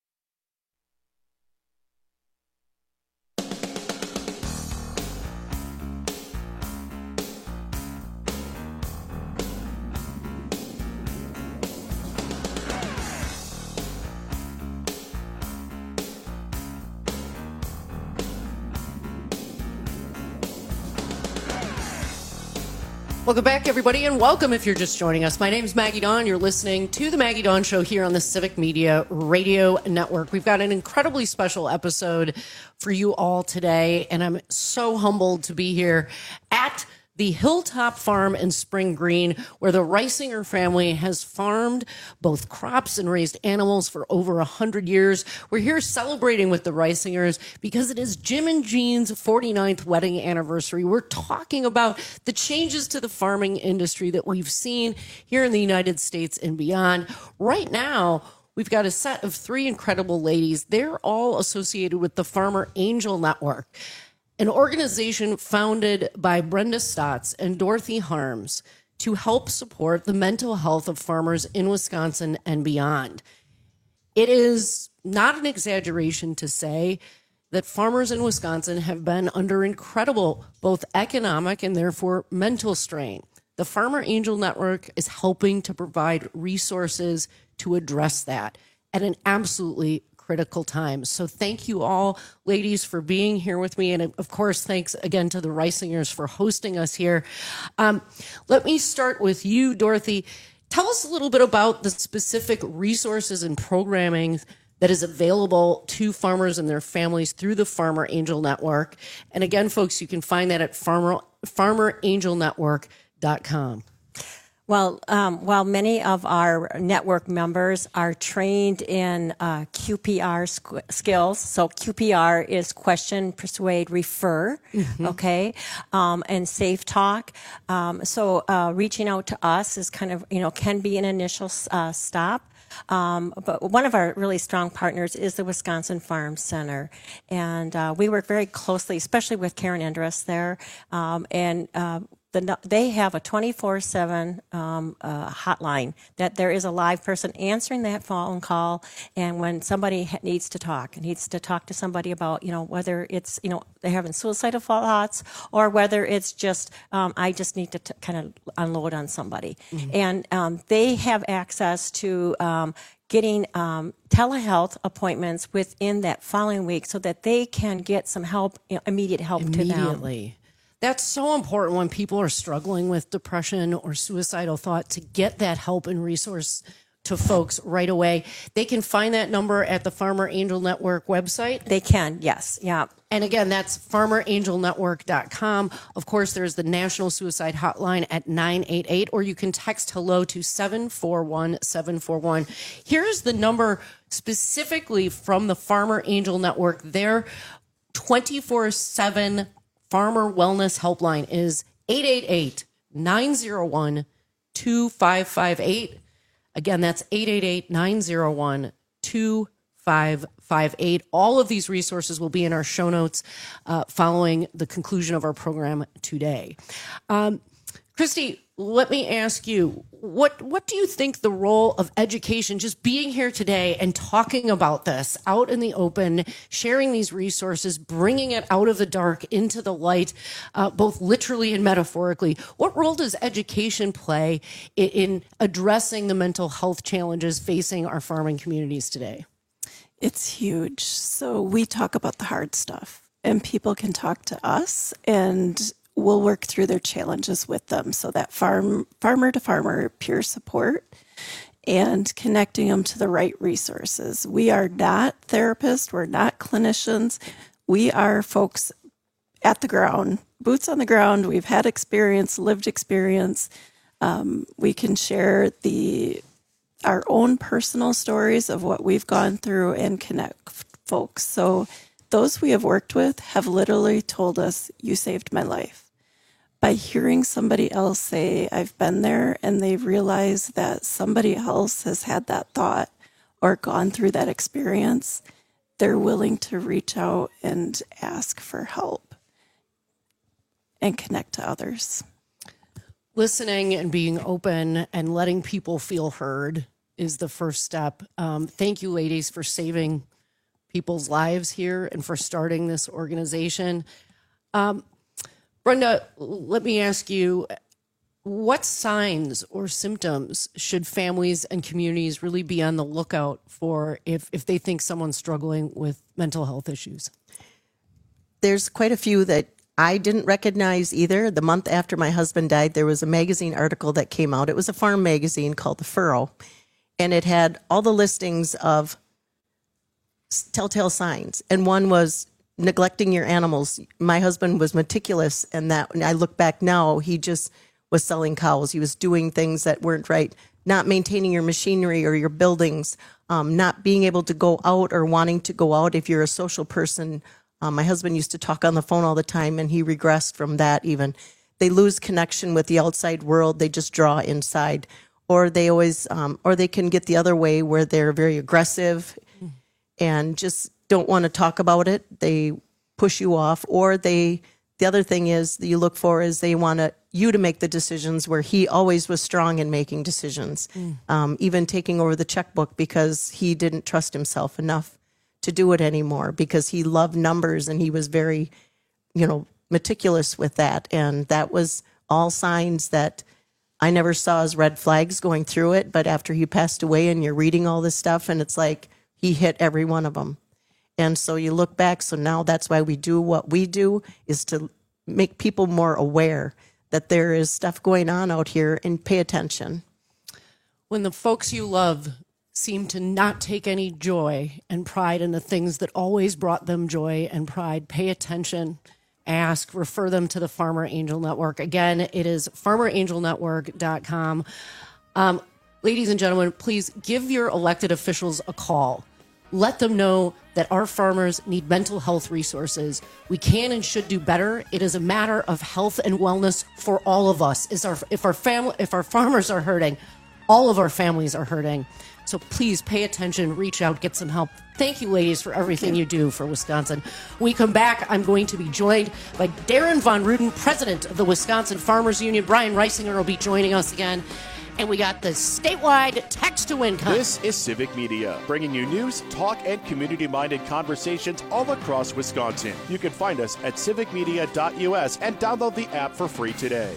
Welcome back, everybody, and welcome if you're just joining us. My name is Maggie Dawn. You're listening to The Maggie Dawn Show here on the Civic Media Radio Network. We've got an incredibly special episode for you all today, and I'm so humbled to be here at the Hilltop Farm in Spring Green, where the Reisinger family has farmed both crops and raised animals for over one hundred years. We're here celebrating with the Reisingers because it is Jim and Jean's forty-ninth wedding anniversary. We're talking about the changes to the farming industry that we've seen here in the United States and beyond. Right now, we've got a set of three incredible ladies. They're all associated with the Farmer Angel Network, an organization founded by Brenda Stotts and Dorothy Harms to help support the mental health of farmers in Wisconsin and beyond. It is not an exaggeration to say that farmers in Wisconsin have been under incredible both economic and therefore mental strain. The Farmer Angel Network is helping to provide resources to address that at an absolutely critical times. So thank you all, ladies, for being here with me. And of course, thanks again to the Reisingers for hosting us here. Um, let me start with you, Dorothy. Tell us a little bit about the specific resources and programming that is available to farmers and their families through the Farmer Angel Network. And again, folks, you can find that at farmer, farmer angel network dot com. Well, um, while many of our network members are trained in uh, Q P R squ- skills, so Q P R is question, persuade, refer, mm-hmm. okay, um, and safe talk. Um, so uh, reaching out to us is kind of, you know, can be an initial uh, stop. Um, but one of our really strong partners is the Wisconsin Farm Center. And uh, we work very closely, especially with Karen Endress there. Um, and uh, the, they have a twenty-four seven um, uh, hotline that there is a live person answering that phone call. And when somebody ha- needs to talk, needs to talk to somebody about, you know, whether it's, you know, they're having suicidal thoughts or whether it's just, um, I just need to t- kind of unload on somebody. Mm-hmm. And um, they have access to um, getting um, telehealth appointments within that following week so that they can get some help, you know, immediate help to them. Immediately. That's so important when people are struggling with depression or suicidal thought to get that help and resource to folks right away. They can find that number at the Farmer Angel Network website. They can, yes. Yeah. And again, that's farmer angel network dot com. Of course, there's the National Suicide Hotline at nine eight eight, or you can text hello to seven four one seven four one. Here's the number specifically from the Farmer Angel Network. Their twenty-four seven Farmer Wellness Helpline is eight eight eight, nine zero one, two five five eight. Again, that's eight eight eight, nine zero one, two five five eight. All of these resources will be in our show notes uh, following the conclusion of our program today. Um, Christy, let me ask you, what what do you think the role of education, just being here today and talking about this out in the open, sharing these resources, bringing it out of the dark into the light, uh, both literally and metaphorically, what role does education play in, in addressing the mental health challenges facing our farming communities today? It's huge. So we talk about the hard stuff, and people can talk to us, and we'll work through their challenges with them. So that farm, farmer to farmer, peer support, and connecting them to the right resources. We are not therapists. We're not clinicians. We are folks at the ground, boots on the ground. We've had experience, lived experience. Um, we can share the our own personal stories of what we've gone through and connect folks. So those we have worked with have literally told us, you saved my life. By hearing somebody else say, I've been there, and they realize that somebody else has had that thought or gone through that experience, they're willing to reach out and ask for help and connect to others. Listening and being open and letting people feel heard is the first step. Um, thank you, ladies, for saving people's lives here and for starting this organization. Um, Brenda, let me ask you, what signs or symptoms should families and communities really be on the lookout for if, if they think someone's struggling with mental health issues? There's quite a few that I didn't recognize either. The month after my husband died, there was a magazine article that came out. It was a farm magazine called The Furrow, and it had all the listings of telltale signs. And one was neglecting your animals. My husband was meticulous, and that when I look back now, he just was selling cows. He was doing things that weren't right, not maintaining your machinery or your buildings, um, not being able to go out or wanting to go out if you're a social person. Um, my husband used to talk on the phone all the time, and he regressed from that even. They lose connection with the outside world. They just draw inside. Or they always, um, or they can get the other way where they're very aggressive and just don't want to talk about it. They push you off. Or they, the other thing is that you look for is they want to, you to make the decisions, where he always was strong in making decisions, mm. um, even taking over the checkbook because he didn't trust himself enough to do it anymore, because he loved numbers and he was very, you know, meticulous with that. And that was all signs that I never saw as red flags going through it. But after he passed away and you're reading all this stuff, and it's like, he hit every one of them. And so you look back, so now that's why we do what we do, is to make people more aware that there is stuff going on out here and pay attention. When the folks you love seem to not take any joy and pride in the things that always brought them joy and pride, pay attention, ask, refer them to the Farmer Angel Network. Again, it is farmer angel network dot com. Um, ladies and gentlemen, please give your elected officials a call. Let them know that our farmers need mental health resources. We can and should do better. It is a matter of health and wellness for all of us. Is our, if our family, if our farmers are hurting, all of our families are hurting. So please pay attention, reach out, get some help. Thank you, ladies, for everything you do for Wisconsin. When we come back, I'm going to be joined by Darren Von Ruden, president of the Wisconsin Farmers Union. Brian Reisinger will be joining us again. And we got the statewide text to win contest. This is Civic Media, bringing you news, talk, and community-minded conversations all across Wisconsin. You can find us at civic media dot U S and download the app for free today.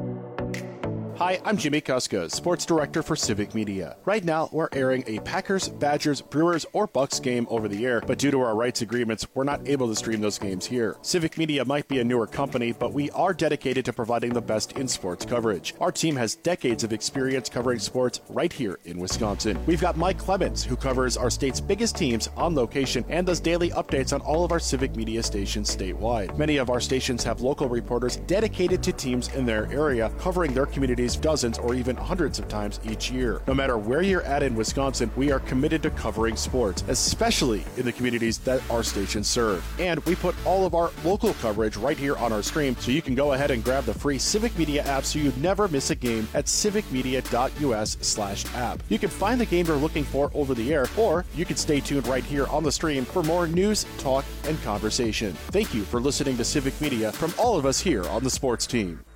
Hi, I'm Jimmy Kuska, sports director for Civic Media. Right now, we're airing a Packers, Badgers, Brewers, or Bucks game over the air, but due to our rights agreements, we're not able to stream those games here. Civic Media might be a newer company, but we are dedicated to providing the best in sports coverage. Our team has decades of experience covering sports right here in Wisconsin. We've got Mike Clemens, who covers our state's biggest teams on location and does daily updates on all of our Civic Media stations statewide. Many of our stations have local reporters dedicated to teams in their area, covering their communities dozens or even hundreds of times each year. No matter where you're at in Wisconsin, we are committed to covering sports, especially in the communities that our stations serve. And we put all of our local coverage right here on our stream, so you can go ahead and grab the free Civic Media app so you never miss a game at civic media dot U S slash app. You can find the game you're looking for over the air, or you can stay tuned right here on the stream for more news, talk, and conversation. Thank you for listening to Civic Media from all of us here on the sports team.